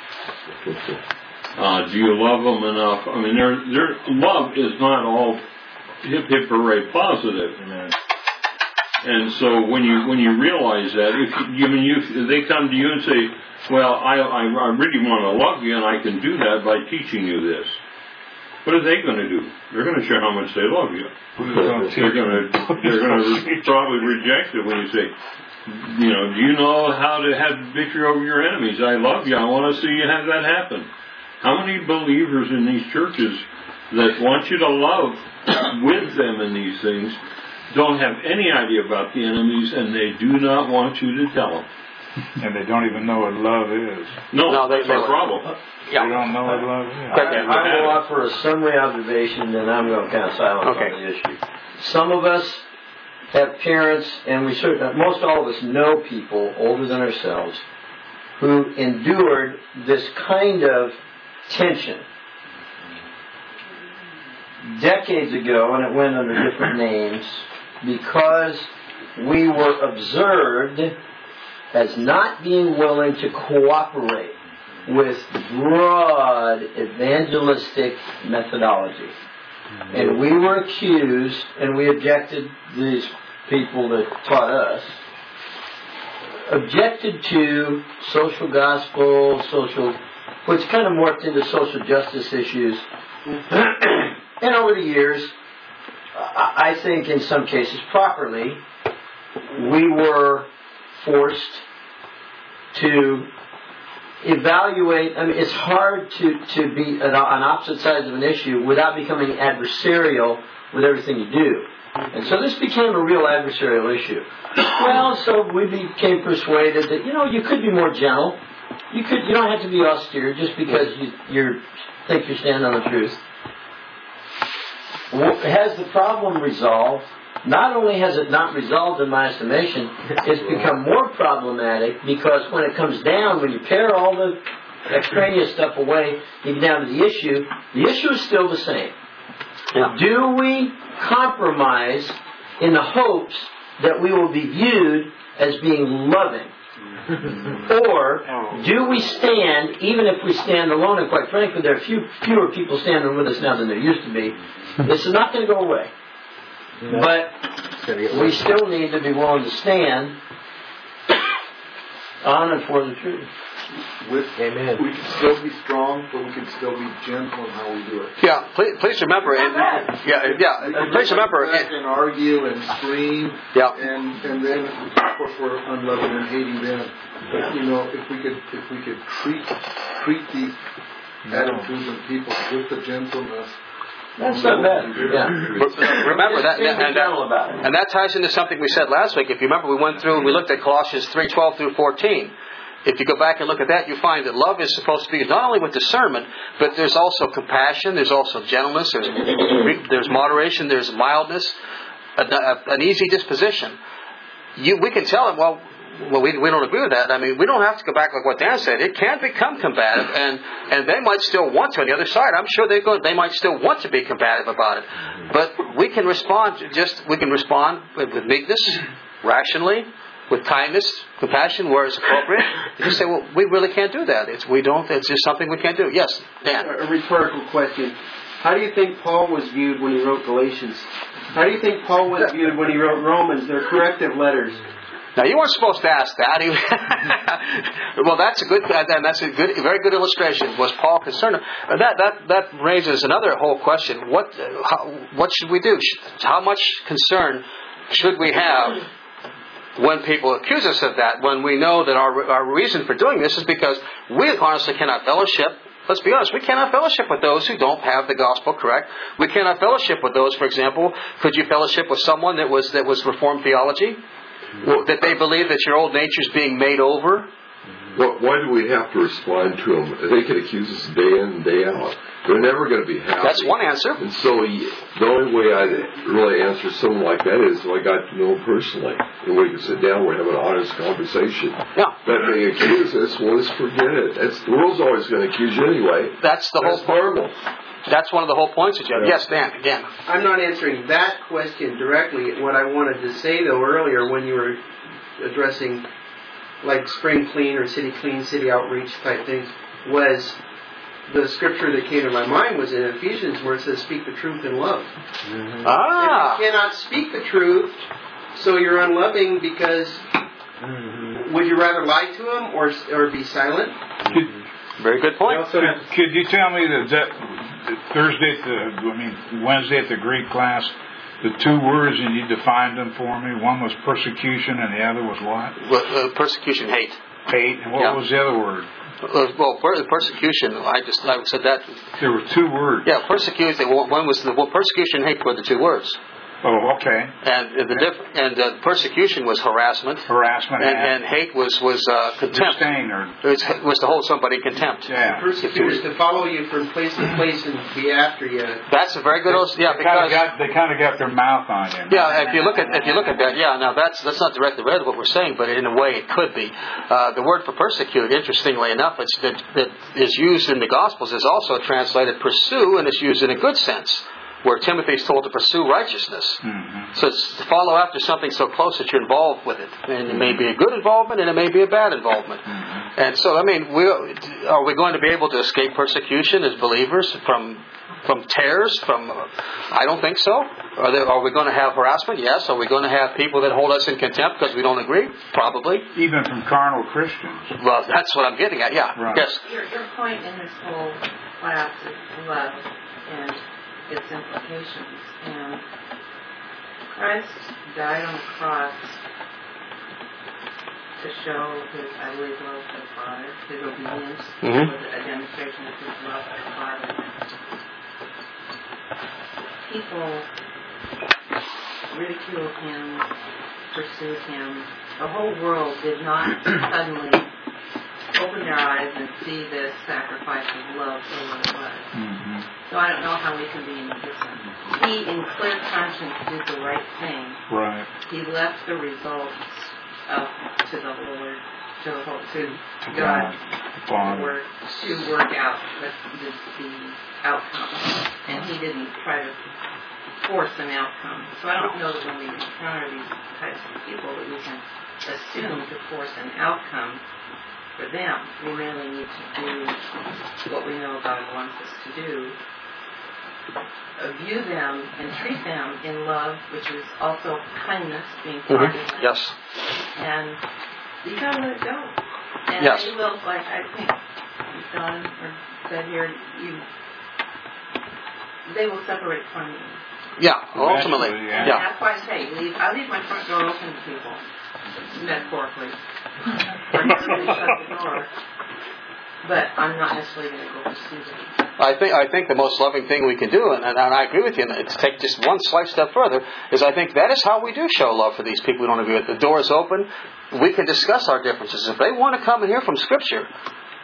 Do you love them enough? I mean, their love is not all hip hooray positive. And so when you realize that, if they come to you and say, well, I really want to love you, and I can do that by teaching you this. What are they going to do? They're going to show how much they love you. They're going to probably reject it when you say, do you know how to have victory over your enemies? I love you. I want to see you have that happen. How many believers in these churches that want you to love with them in these things don't have any idea about the enemies, and they do not want you to tell them? And they don't even know what love is. No, that's our problem. Yeah. They don't know what love is. I'm going to offer a summary observation, then I'm going to kind of silence on the issue. Some of us have parents, and most all of us know people older than ourselves who endured this kind of tension decades ago, and it went under different names, because we were observed as not being willing to cooperate with broad evangelistic methodology. And we were accused, and we objected, these people that taught us, objected to social gospel, which kind of morphed into social justice issues. And over the years, I think in some cases properly, we were forced to evaluate. I mean, it's hard to be on opposite sides of an issue without becoming adversarial with everything you do. And so this became a real adversarial issue. Well, so we became persuaded that, you could be more gentle. You don't have to be austere just because you think you're standing on the truth. Has the problem resolved? Not only has it not resolved in my estimation, it's become more problematic because when it comes down, when you pare all the extraneous stuff away, you get down to the issue is still the same. Yeah. Do we compromise in the hopes that we will be viewed as being loving? Or do we stand, even if we stand alone, and quite frankly, there are fewer people standing with us now than there used to be. This is not going to go away. But we still need to be willing to stand on and for the truth. Amen. We can still be strong, but we can still be gentle in how we do it. Yeah, please remember. Please remember. And argue and scream. Yeah. And then, of course, we're unloving and hating them. But if we could treat these attitudes and people with the gentleness. That's not bad. Yeah. Remember that, and that ties into something we said last week. If you remember, we went through and we looked at Colossians 3:12 through 14. If you go back and look at that, you find that love is supposed to be not only with discernment, but there's also compassion, there's also gentleness, there's moderation, there's mildness, an easy disposition. We can tell them, well, well, we don't agree with that. I mean, we don't have to go back like what Dan said. It can become combative, and they might still want to. On the other side, I'm sure they might still want to be combative about it. But we can respond with meekness, rationally, with kindness, compassion, where it's appropriate. You just say, well, we really can't do that. It's just something we can't do. Yes, Dan. A rhetorical question. How do you think Paul was viewed when he wrote Galatians? How do you think Paul was viewed when he wrote Romans? They're corrective letters. Now, you weren't supposed to ask that. Well, that's a very good illustration. Was Paul concerned? That raises another whole question. What should we do? How much concern should we have when people accuse us of that? When we know that our reason for doing this is because we honestly cannot fellowship. Let's be honest, we cannot fellowship with those who don't have the gospel correct. We cannot fellowship with those, for example, could you fellowship with someone that was Reformed theology? That they believe that your old nature is being made over? Well, why do we have to respond to them? They can accuse us day in and day out. They're never going to be happy. That's one answer. And so the only way I really answer someone like that is I got to know them personally. And we can sit down, we have an honest conversation. Yeah. But they accuse us, well, let's forget it. The world's always going to accuse you anyway. That's whole normal. That's one of the whole points, Jeff. Yeah. Yes, Dan, again. I'm not answering that question directly. What I wanted to say, though, earlier when you were addressing like Spring Clean or City Clean, City Outreach type things, was the scripture that came to my mind was in Ephesians where it says, speak the truth in love. Mm-hmm. If you cannot speak the truth, so you're unloving because would you rather lie to them or be silent? Very good point. Could you tell me that Wednesday at the Greek class, the two words, and you defined them for me? One was persecution and the other was what? Persecution, hate. Hate. And what was the other word? Well, persecution. I said that. There were two words. Yeah, persecution. One was persecution, hate were the two words. Oh, okay. And persecution was harassment. Harassment. And hate was contempt. Disdain was to hold somebody in contempt. Yeah. Persecutors to follow you from place to place and be after you. That's a very good. They kind of got their mouth on you. Yeah. If you look at that, yeah. Now that's not directly related to what we're saying, but in a way it could be. The word for persecute, interestingly enough, that is used in the Gospels is also translated pursue, and it's used in a good sense, where Timothy is told to pursue righteousness. Mm-hmm. So it's to follow after something so close that you're involved with it. And it may be a good involvement and it may be a bad involvement. Mm-hmm. And so, are we going to be able to escape persecution as believers from tares? I don't think so. Are we going to have harassment? Yes. Are we going to have people that hold us in contempt because we don't agree? Probably. Even from carnal Christians. Well, that's what I'm getting at, yeah. Right. Yes. Your point in this whole class is love and its implications. And Christ died on the cross to show his, I believe, love for the Father, his obedience, was a demonstration of his love for the Father. People ridiculed him, pursued him. The whole world did not suddenly open their eyes and see this sacrifice of love for what it was. Mm-hmm. So I don't know how we can be indifferent. He, in clear conscience, did the right thing. Right. He left the results up to the Lord, to God, to work out the outcome. And he didn't try to force an outcome. So I don't know that when we encounter these types of people that we can assume to force an outcome for them. We really need to do what we know God wants us to do. View them and treat them in love, which is also kindness, being part of it. Yes. And you gotta let it go. And yes. they will, like I think Don said here, they will separate from you. Yeah, ultimately. And that's why I say, I leave my front door open to people, metaphorically. I never really shut the door, but I'm not necessarily going to go pursue them. I think the most loving thing we can do, and I agree with you, and to take just one slight step further, is I think that is how we do show love for these people we don't agree with. The door is open. We can discuss our differences. If they want to come and hear from Scripture,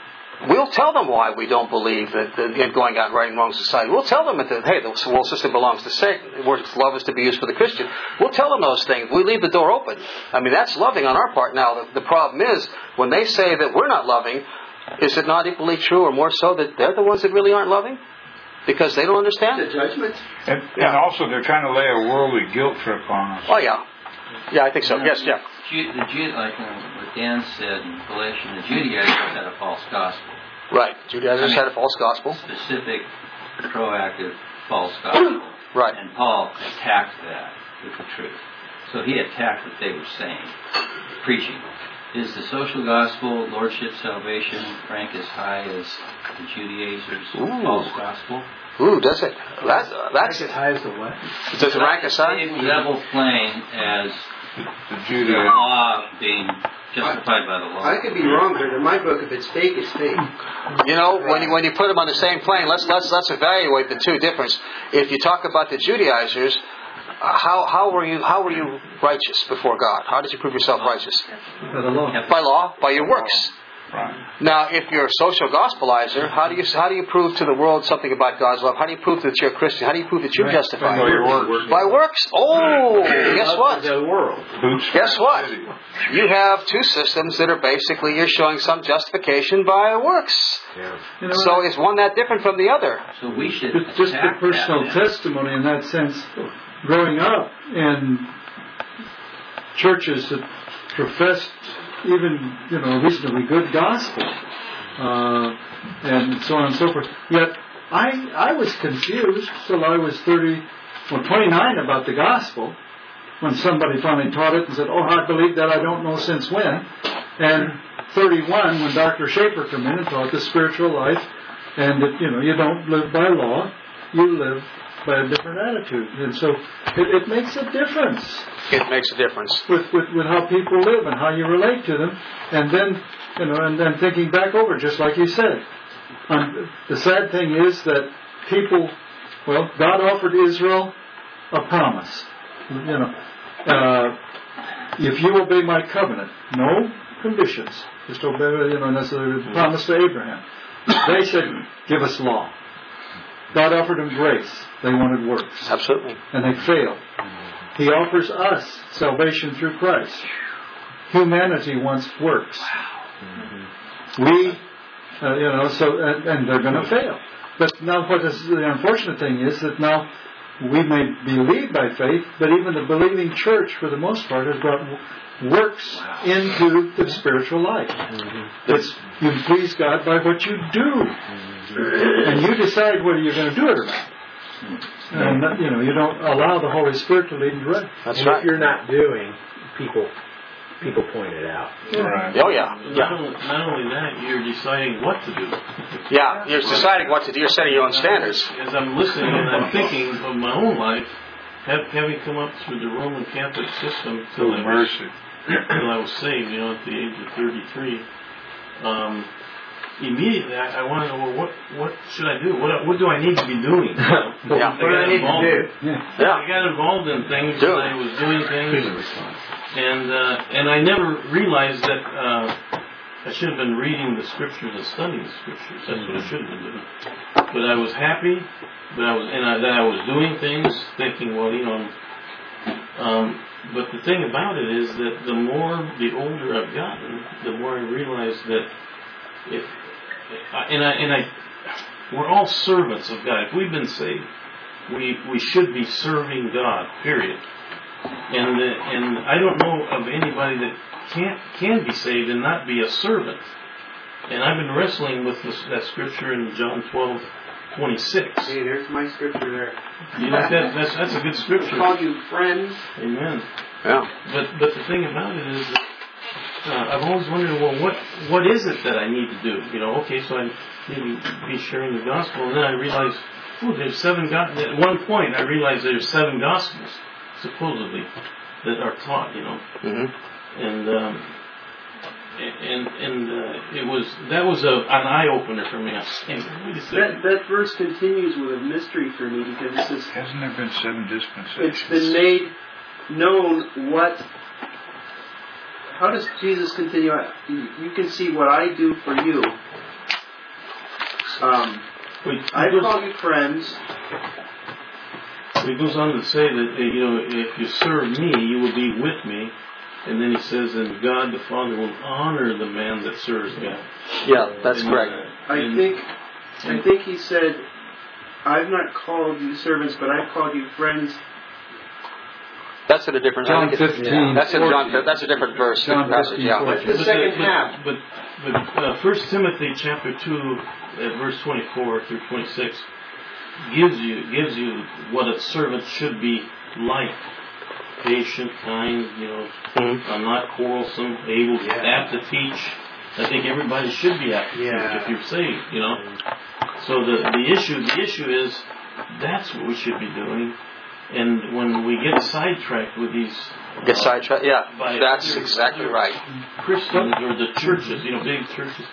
We'll tell them why we don't believe that in going out and righting wrongs in society. We'll tell them that, hey, the world system belongs to Satan. Love is to be used for the Christian. We'll tell them those things. We leave the door open. I mean, that's loving on our part. Now, the problem is, when they say that we're not loving, is it not equally true or more so that they're the ones that really aren't loving? Because they don't understand the judgment. And also they're trying to lay a worldly guilt trip on us. Oh, yeah. Yeah, I think so. Yes, Jeff. Like what Dan said in Galatians, the Judaizers had a false gospel. Right. Judaizers had a false gospel. Specific, proactive false gospel. Right. And Paul attacked that with the truth. So he attacked what they were saying, preaching. Is the social gospel, lordship, salvation, rank as high as the Judaizers' false gospel? Ooh, does it? That's as high as the what? Does it rank as high? It was level plain as the law being justified by the law. I could be wrong, but in my book, if it's fake, it's fake. You know, when you put them on the same plane, let's evaluate the two differences. If you talk about the Judaizers, how were you righteous before God? How did you prove yourself righteous? By the law. By law, by your works. Right. Now, if you're a social gospelizer, how do you prove to the world something about God's love? How do you prove that you're a Christian? How do you prove that you're justified? By your works. By works. Oh, guess what? The world. Guess what? You have two systems that are basically you're showing some justification by works. Yeah. So is one that different from the other? So we should just the personal testimony in that sense. Growing up in churches that professed even, reasonably good gospel, and so on and so forth. Yet I was confused till I was 29 about the gospel, when somebody finally taught it and said, "Oh, I believe that, I don't know since when." And 31 when Dr. Schaefer came in and taught the spiritual life, and that you don't live by law, you live by a different attitude, and so it makes a difference. It makes a difference with how people live and how you relate to them, and then and then thinking back over, just like you said. The sad thing is that people, God offered Israel a promise. If you obey my covenant, no conditions, just obey. And that's a promise to Abraham. They said, "Give us law." God offered them grace. They wanted works. Absolutely. And they failed. He offers us salvation through Christ. Humanity wants works. We, and they're going to fail. But now the unfortunate thing is that now we may believe by faith, but even the believing church, for the most part, has brought works into the spiritual life. It's you please God by what you do. And you decide whether you're going to do it or not. And you don't allow the Holy Spirit to lead and direct. That's right. If you're not doing, people point it out. Right. Oh yeah. Not only that, you're deciding what to do. Yeah, you're deciding what to do. You're setting your own standards. As I'm listening and I'm thinking of my own life, having come up through the Roman Catholic system till I was saved, at the age of 33. Immediately, I want to know, what should I do? What do I need to be doing? What do I need to do? I got involved in things, and I was doing things, and I never realized that I should have been reading the Scriptures and studying the Scriptures. That's what I should have been doing. But I was happy that I was doing things, thinking, but the thing about it is that the older I've gotten, the more I realize that we're all servants of God. If we've been saved, we should be serving God. Period. And I don't know of anybody that can be saved and not be a servant. And I've been wrestling with that scripture in John 12:26. Hey, there's my scripture there. You like that? That's a good scripture. Call you friends. Amen. Yeah. But the thing about it is that I've always wondered, what is it that I need to do? So I need to be sharing the gospel, and then I realized, there's 7 at one point I realized there's 7 gospels, supposedly, that are taught, Mm-hmm. And that was an eye opener for me. I was saying, wait a second. That verse continues with a mystery for me, because it says, hasn't there been 7 dispensations? It's been made known what. How does Jesus continue? You can see what I do for you, I call you friends. He goes on to say that, if you serve me, you will be with me. And then he says, and God the Father will honor the man that serves me. Yeah, that's correct. I think he said, I've not called you servants, but I've called you friends. That's in a different John 15. Yeah. That's a different verse. John 15, What's the second half? But 1 Timothy chapter 2, at verse 24 through 26, gives you what a servant should be like. Patient, kind, not quarrelsome, apt to teach. I think everybody should be apt to teach if you're saved, So the issue is that's what we should be doing. And when we get sidetracked with these... that's exactly right. Christians or the churches, big churches.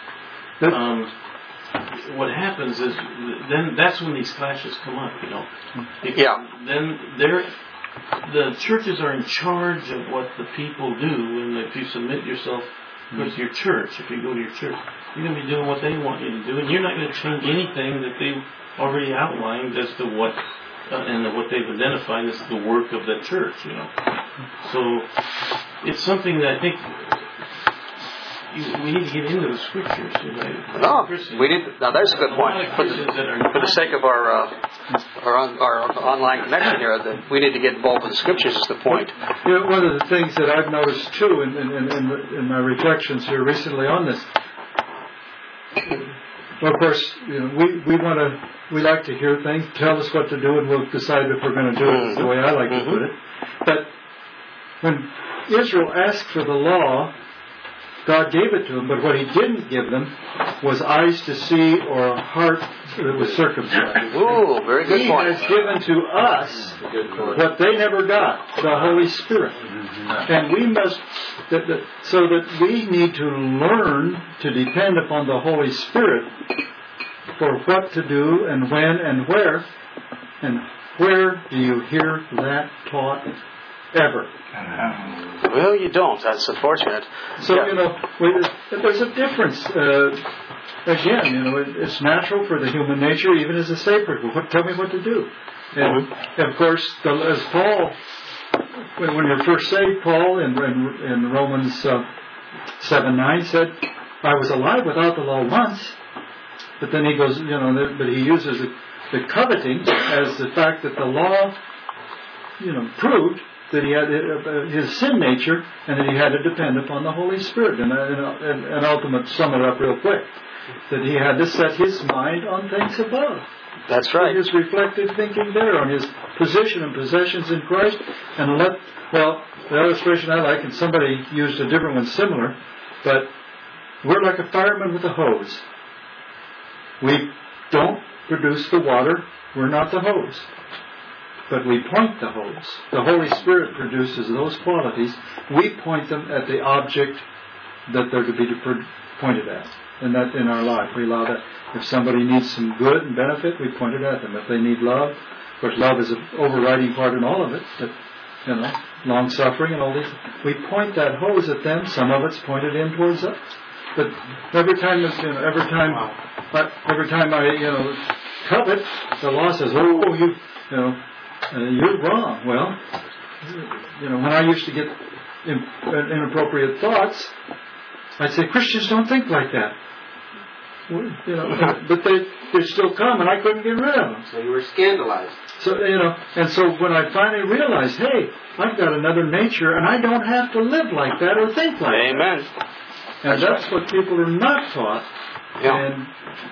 What happens is then that's when these clashes come up, Then the churches are in charge of what the people do, and if you submit yourself to your church, if you go to your church, you're going to be doing what they want you to do, and you're not going to change anything that they've already outlined as to what they've identified as the work of that church, So it's something that I think we need to get into the scriptures. We need. Now, there's a good point. For the sake of our online connection here, that we need to get involved with the scriptures is the point. One of the things that I've noticed too in my reflections here recently on this. Well, of course, we like to hear things. Tell us what to do, and we'll decide if we're going to do it. The way I like to put it. But when Israel asked for the law, God gave it to them, but what He didn't give them was eyes to see or a heart that was circumcised. Ooh, very good point. He has given to us what they never got, the Holy Spirit. And we must, so that we need to learn to depend upon the Holy Spirit for what to do and when and where. And where do you hear that taught ever? Well, you don't. That's unfortunate. So, there's a difference. Again, it's natural for the human nature, even as a sacred. Tell me what to do. And of course, as Paul, when you're first saved, Paul in Romans 7:9 said, I was alive without the law once. But then he goes, but he uses the coveting as the fact that the law, proved that he had his sin nature and that he had to depend upon the Holy Spirit. And ultimate sum it up real quick, that he had to set his mind on things above. That's right. His reflective thinking there on his position and possessions in Christ. And the illustration I like, and somebody used a different one similar, but we're like a fireman with a hose. We don't produce the water. We're not the hose. But we point the hose. The Holy Spirit produces those qualities. We point them at the object that they're to be pointed at. And that in our life, we allow that. If somebody needs some good and benefit, we point it at them. If they need love, of course, love is an overriding part in all of it. But, long-suffering and all these. We point that hose at them. Some of it's pointed in towards us. But every time I covet, the law says, you're wrong. Well, when I used to get inappropriate thoughts, I'd say Christians don't think like that. But they still come, and I couldn't get rid of them. So you were scandalized. So and so when I finally realized, hey, I've got another nature, and I don't have to live like that or think like that. Amen. And that's what people are not taught. Yeah.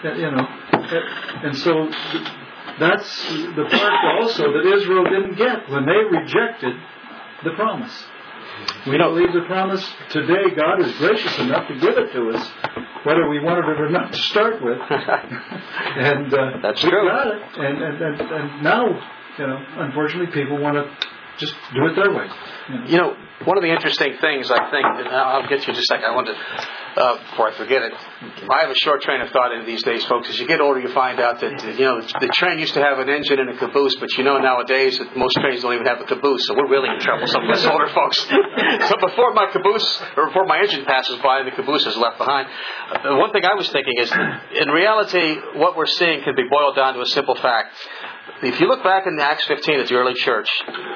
And so that's the part also that Israel didn't get when they rejected the promise. We don't believe the promise today. God is gracious enough to give it to us, whether we wanted it or not to start with. And that's we true. got it. And now, unfortunately, people want to just do it their way. One of the interesting things I think, and I'll get to you in just a second. I wanted before I forget it, I have a short train of thought in these days, folks. As you get older, you find out that the train used to have an engine and a caboose, but nowadays that most trains don't even have a caboose, so we're really in trouble. Some of us older folks. So before my engine passes by, the caboose is left behind. The one thing I was thinking is, in reality, what we're seeing can be boiled down to a simple fact. If you look back in Acts 15 at the early church,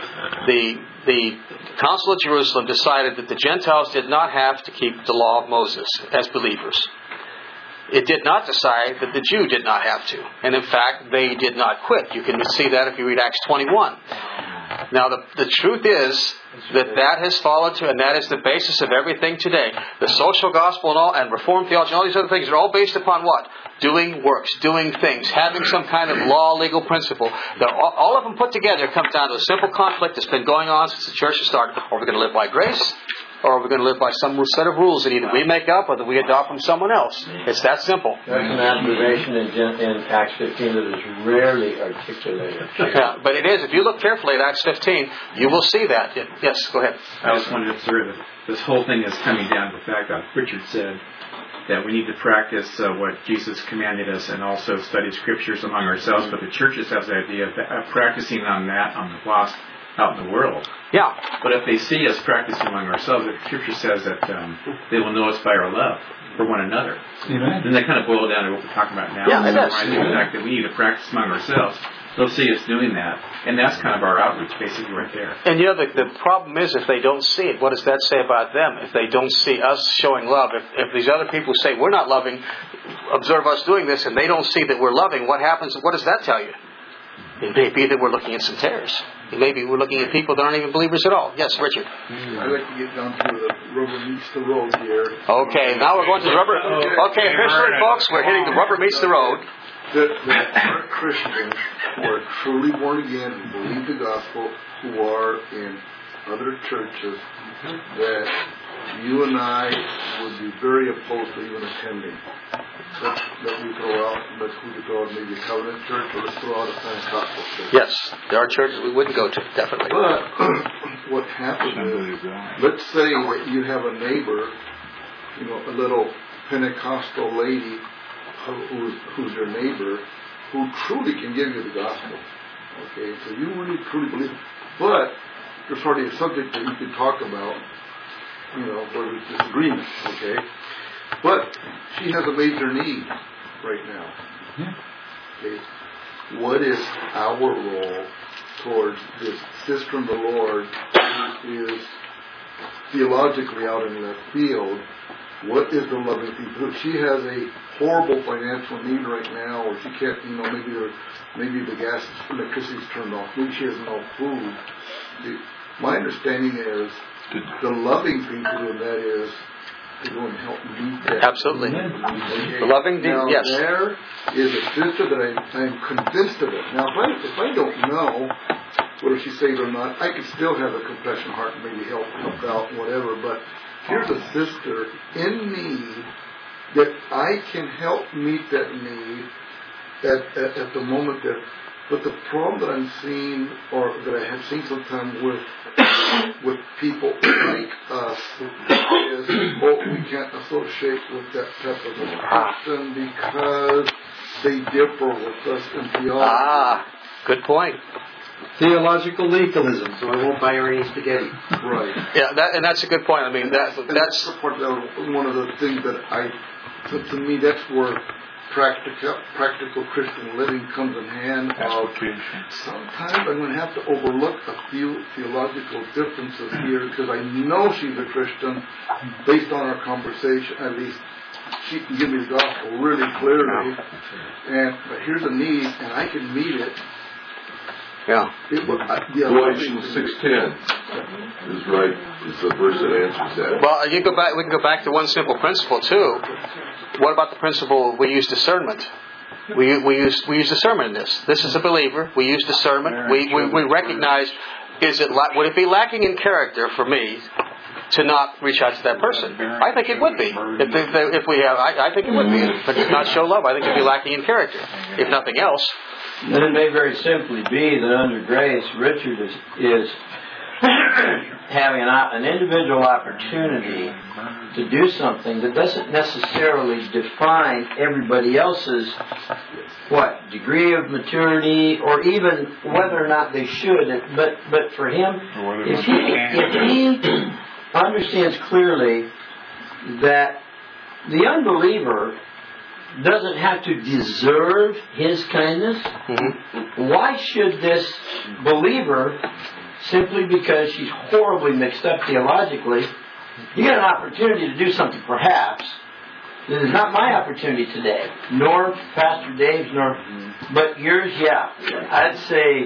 the Council of Jerusalem decided that the Gentiles did not have to keep the law of Moses as believers. It did not decide that the Jew did not have to. And in fact, they did not quit. You can see that if you read Acts 21. Now, the truth is that has followed to, and that is the basis of everything today. The social gospel and Reformed theology and all these other things are all based upon what? Doing works, doing things, having some kind of law, legal principle. All of them put together comes down to a simple conflict that's been going on since the church has started. Are we going to live by grace? Or are we going to live by some set of rules that either we make up or that we adopt from someone else? It's that simple. That's an observation in Acts 15 that is rarely articulated. Yeah, but it is. If you look carefully at Acts 15, you will see that. Yes, go ahead. I just wanted to observe that this whole thing is coming down to the fact that Richard said that we need to practice what Jesus commanded us and also study scriptures among ourselves, but the churches have the idea of practicing on that on the lost out in the world. Yeah. But if they see us practicing among ourselves, the scripture says that they will know us by our love for one another. Amen. Then they kind of boil down to what we're talking about now. Yeah, it does. The fact that we need to practice among ourselves. They'll see us doing that. And that's kind of our outreach, basically, right there. And the problem is, if they don't see it, what does that say about them? If they don't see us showing love, if these other people say we're not loving, observe us doing this, and they don't see that we're loving, what happens? What does that tell you? It may be that we're looking at some tares. Maybe we're looking at people that aren't even believers at all. Yes, Richard. I'd like to get down to the rubber meets the road here. Okay, now we're going to the rubber. Okay, officially, folks, we're hitting the rubber meets the road. That are Christians who are truly born again, who believe the gospel, who are in other churches, that you and I would be very opposed to even attending. That we throw out, we could throw out maybe a Covenant church, or let's throw out a Pentecostal church. Yes, there are churches we wouldn't go to, definitely. But what happens is, let's say that you have a neighbor, a little Pentecostal lady who's your neighbor, who truly can give you the gospel. Okay, so you really truly believe it. But there's already a subject that you can talk about, where there's disagreement. Okay. But she has a major need right now. Yeah. Okay. What is our role towards this sister in the Lord who is theologically out in left field? What is the loving thing? If she has a horrible financial need right now, or she can't, maybe the gas, electricity's turned off, maybe she has no food. My understanding is the loving thing to do that is to go and help meet that. Absolutely. Okay. The loving, yes. There is a sister that I'm convinced of it. Now, if I don't know whether she's saved or not, I could still have a compassion heart and maybe help out, whatever. But here's a sister in need that I can help meet that need at the moment that. But the problem that I'm seeing, or that I have seen sometimes with people like us, is, we can't associate with that type of a person because they differ with us in theology. Good point. Theological legalism, so I won't buy her any spaghetti. Right. Yeah, and that's a good point. I mean, that's one of the things that to me, that's where practical Christian living comes in hand. Sometimes I'm going to have to overlook a few theological differences here because I know she's a Christian based on our conversation. At least she can give me the gospel really clearly. But here's a need, and I can meet it. Yeah. Galatians 6:10 is right. It's the verse that answers that. Well, we can go back to one simple principle too. What about the principle we use discernment? We use discernment in this. This is a believer. We use discernment. We recognize. Would it be lacking in character for me to not reach out to that person? I think it would be. If we have, I think it would be. If it did not show love, I think it'd be lacking in character. If nothing else. Then it may very simply be that under grace, Richard is having an individual opportunity to do something that doesn't necessarily define everybody else's degree of maturity, or even whether or not they should. But for him, if he understands clearly that the unbeliever doesn't have to deserve his kindness, why should this believer, simply because she's horribly mixed up theologically, you get an opportunity to do something perhaps that is not my opportunity today, nor Pastor Dave's, but yours, I'd say,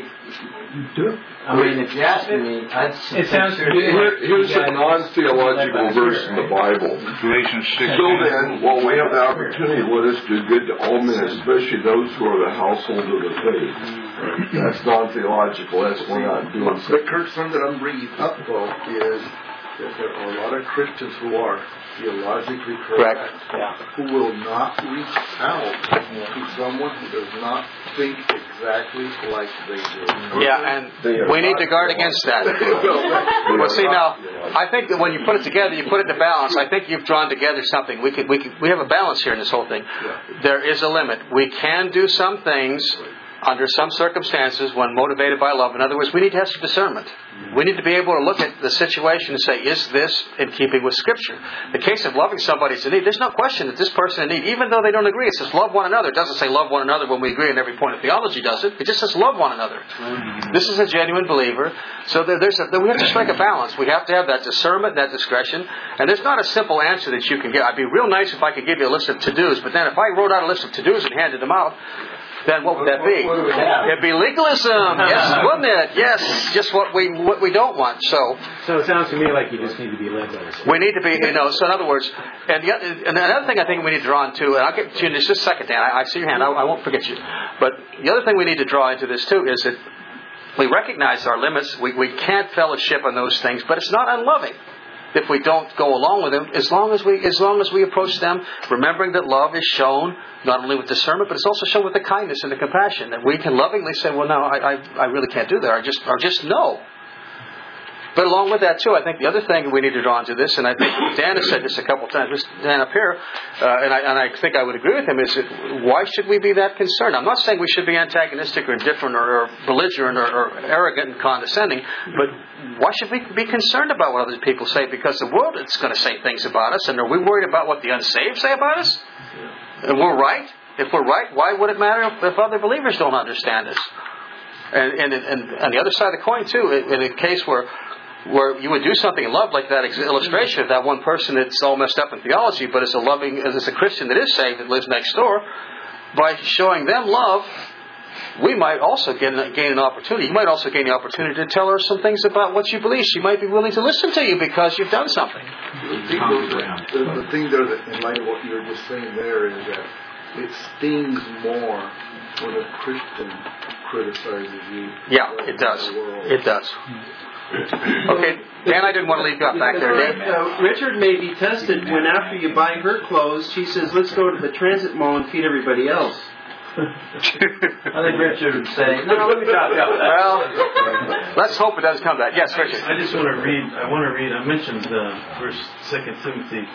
if you ask me, it sounds here's a non-theological verse in the Bible. Galatians 6. So then, while we have the opportunity, let us do good to all men, especially those who are the household of the faith. That's non-theological. That's what we're not doing. The concern that I'm bringing up, though, is that there are a lot of Christians who are theologically correct, who will not reach out to someone who does not think exactly like they do. Yeah, and we need to guard against that. Well, see, now, I think that when you put it together, you put it into balance. I think you've drawn together something. We have a balance here in this whole thing. There is a limit. We can do some things under some circumstances when motivated by love. In other words, we need to have some discernment. We need to be able to look at the situation and say, is this in keeping with Scripture? The case of loving somebody in need, there's no question that this person in need, even though they don't agree, it says love one another. It doesn't say love one another when we agree on every point of theology, does it? It just says love one another. This is a genuine believer. So we have to strike a balance. We have to have that discernment, that discretion. And there's not a simple answer that you can get. I'd be real nice if I could give you a list of to-dos, but then if I wrote out a list of to-dos and handed them out, then what would that be? What do we have? It'd be legalism, yes, wouldn't it? Yes, just what we don't want. So it sounds to me like you just need to be led by the Spirit. We need to be, so in other words, and another thing I think we need to draw into, and I'll get to you in just a second, Dan. I see your hand. I won't forget you. But the other thing we need to draw into this too is that we recognize our limits. We can't fellowship on those things, but it's not unloving if we don't go along with them, as long as we approach them, remembering that love is shown not only with discernment, but it's also shown with the kindness and the compassion, that we can lovingly say, well, no, I really can't do that, or just no. But along with that, too, I think the other thing we need to draw into this, and I think Dan has said this a couple of times, Dan up here, and I think I would agree with him, is that why should we be that concerned? I'm not saying we should be antagonistic or indifferent or belligerent or arrogant and condescending, but why should we be concerned about what other people say? Because the world is going to say things about us, and are we worried about what the unsaved say about us? And we're right? If we're right, why would it matter if other believers don't understand us? And on the other side of the coin, too, in a case where you would do something in love, like that illustration of that one person that's all messed up in theology, but is a Christian that is saved that lives next door, by showing them love, we might also gain an opportunity. You might also gain the opportunity to tell her some things about what you believe. She might be willing to listen to you because you've done something. The thing there, that in light of what you were just saying there, is that it stings more when a Christian criticizes you. Yeah, it does. It does. Okay, Dan, I didn't want to leave you out back there, Dan. Richard may be tested when after you buy her clothes, she says, let's go to the transit mall and feed everybody else. I think Richard would say, no, let me talk about that. Well, let's hope it doesn't come back. Yes, Richard. I just want to read, I mentioned verse 2 Timothy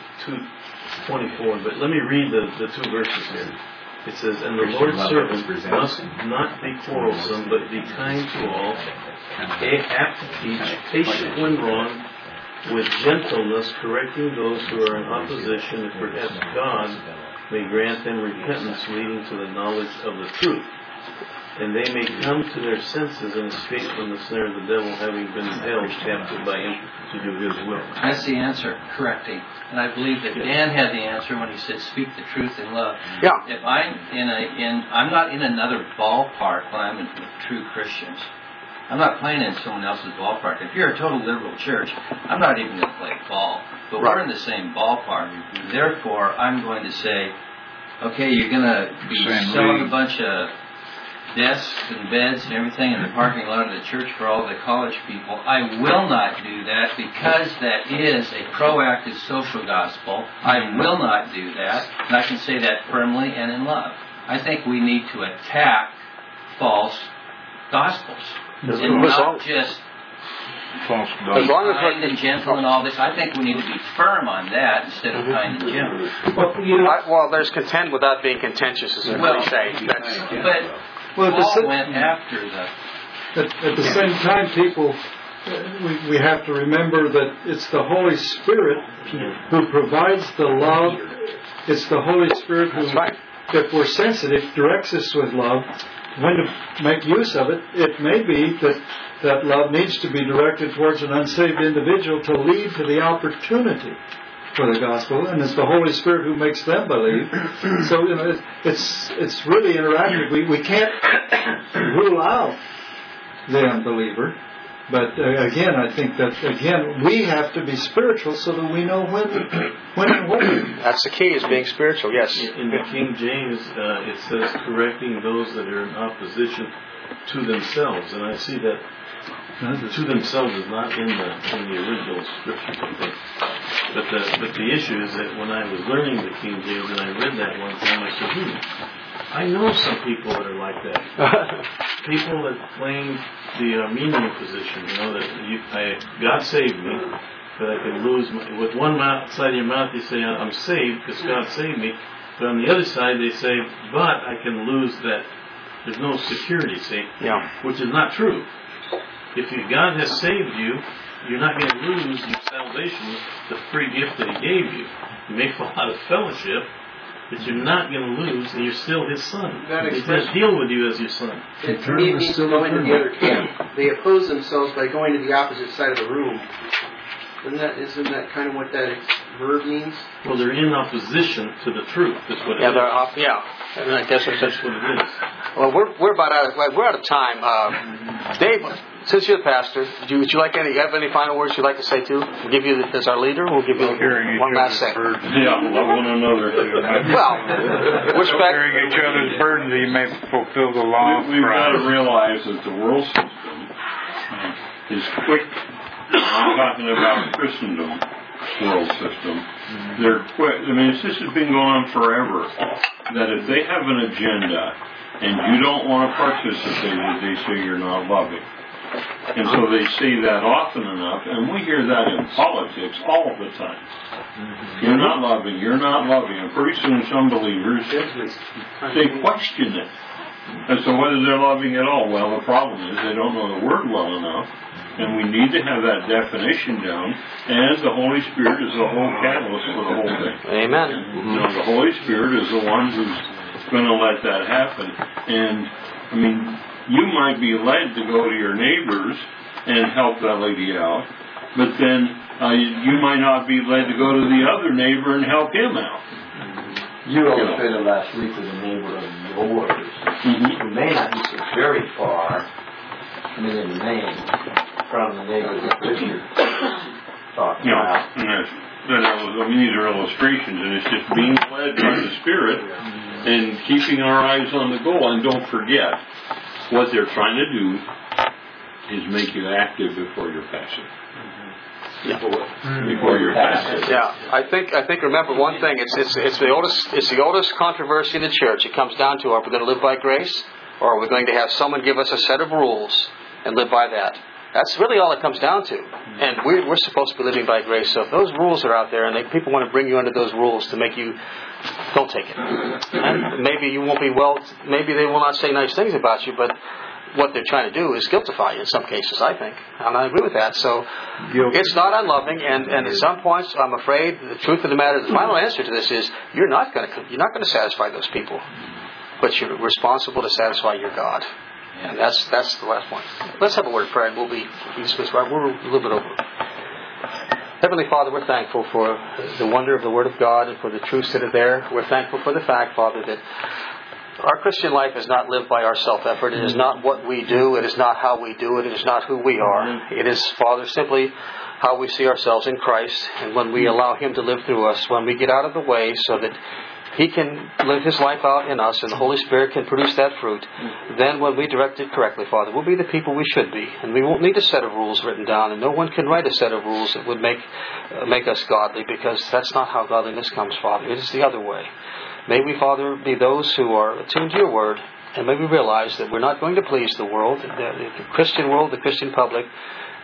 2:24, but let me read the two verses here. It says, and the Lord's servant must not be quarrelsome, but be kind to all, apt to teach, patient when wrong, with gentleness correcting those who are in opposition, if perhaps God may grant them repentance leading to the knowledge of the truth, and they may come to their senses and escape from the snare of the devil, having been held captive by him to do his will. That's the answer, correcting. And I believe that Dan had the answer when he said, speak the truth in love. Yeah. If I'm not in another ballpark when I'm with true Christians. I'm not playing in someone else's ballpark. If you're a total liberal church, I'm not even going to play ball. But we're in the same ballpark. Therefore, I'm going to say, okay, you're going to be selling a bunch of desks and beds and everything in the parking lot of the church for all the college people. I will not do that because that is a proactive social gospel. I will not do that. And I can say that firmly and in love. I think we need to attack false gospels. And not just As long as kind and gentle and all this, I think we need to be firm on that instead of kind and gentle. Well, there's content without being contentious, as we say. But Paul went after the... At the same time, people, we have to remember that it's the Holy Spirit who provides the love. It's the Holy Spirit who, if we're sensitive, directs us with love. When to make use of it, it may be that love needs to be directed towards an unsaved individual to lead to the opportunity for the gospel, and it's the Holy Spirit who makes them believe. So it's really interactive. We can't rule out the unbeliever, but again, I think that we have to be spiritual so that we know when and where. That's the key, is being spiritual. Yes. In the King James, it says correcting those that are in opposition to themselves, and I see that to themselves is not in the original scripture, I think. But the issue is that when I was learning the King James and I read that one time, I said, I know some people that are like that. People that claim the Armenian position, that God saved me, but I can lose with one side of your mouth you say I'm saved because God saved me, but on the other side they say, but I can lose that. There's no security, see? Yeah. Which is not true. If God has saved you, you're not going to lose your salvation, the free gift that He gave you. You may fall out of fellowship, but you're not going to lose, and you're still His son. He does deal with you as your son. It to me means going to the other camp. They oppose themselves by going to the opposite side of the room. Isn't that kind of what that verb means? Well, they're in opposition to the truth. That's what it is. And I guess that's what it is. Well, we're out of time. Dave, since you're the pastor, would you like you have any final words you'd like to say too? We'll give you as our leader. We'll give you one last second. Yeah, love one another. Well, respect. Bearing each other's burden, that you may fulfill the law. We've got to realize that the world system is quick. I'm talking about Christendom world system. They're quick. I mean, this has been going on forever. That if they have an agenda and you don't want to participate, they say you're not loving. And so they say that often enough, and we hear that in politics all the time. You're not loving, you're not loving. And pretty soon some believers, they question it as to whether they're loving at all. Well, the problem is they don't know the word well enough, and we need to have that definition down, and the Holy Spirit is the whole catalyst for the whole thing. Amen. The Holy Spirit is the one who's going to let that happen. And, I mean, you might be led to go to your neighbors and help that lady out, but then you might not be led to go to the other neighbor and help him out. You illustrated last week with a neighbor of yours who may not be so very far, in the name, from the neighbor that Richard talked about. These are illustrations, and it's just being led by the Spirit and keeping our eyes on the goal. And don't forget, what they're trying to do is make you active before you're passive. Before you're passive. Yeah, I think. Remember one thing. It's the oldest controversy in the church. It comes down to: are we going to live by grace, or are we going to have someone give us a set of rules and live by that? That's really all it comes down to. And we're supposed to be living by grace. So if those rules are out there and people want to bring you under those rules to make you, don't take it. And maybe you won't be maybe they will not say nice things about you, but what they're trying to do is guiltify you in some cases, I think. And I agree with that. So it's not unloving, and at some points, I'm afraid the truth of the matter, the final answer to this is you're not going to satisfy those people, but you're responsible to satisfy your God. And that's the last point. Let's have a word of prayer, and we'll be dismissed. We're a little bit over. Heavenly Father, we're thankful for the wonder of the Word of God and for the truths that are there. We're thankful for the fact, Father, that our Christian life is not lived by our self-effort. It is not what we do. It is not how we do it. It is not who we are. It is, Father, simply how we see ourselves in Christ, and when we allow Him to live through us, when we get out of the way so that He can live His life out in us and the Holy Spirit can produce that fruit, then when we direct it correctly, Father, we'll be the people we should be. And we won't need a set of rules written down, and no one can write a set of rules that would make us godly, because that's not how godliness comes, Father. It is the other way. May we, Father, be those who are attuned to Your Word, and may we realize that we're not going to please the world, the Christian world, the Christian public,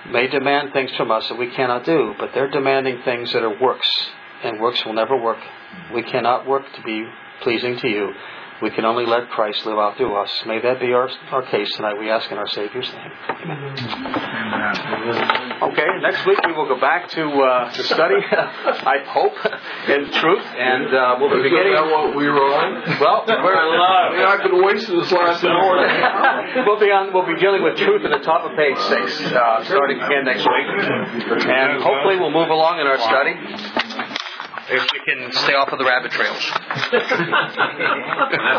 may demand things from us that we cannot do, but they're demanding things that are works, and works will never work. We cannot work to be pleasing to you. We can only let Christ live out through us. May that be our case tonight, we ask in our Savior's name. Amen. Okay, next week we will go back to study, I hope, in truth, and we'll be beginning... Is that what we were on? Well, I could waste this last hour. We'll be dealing with truth at the top of page 6, starting again next week. And hopefully we'll move along in our study. If we can stay off of the rabbit trails.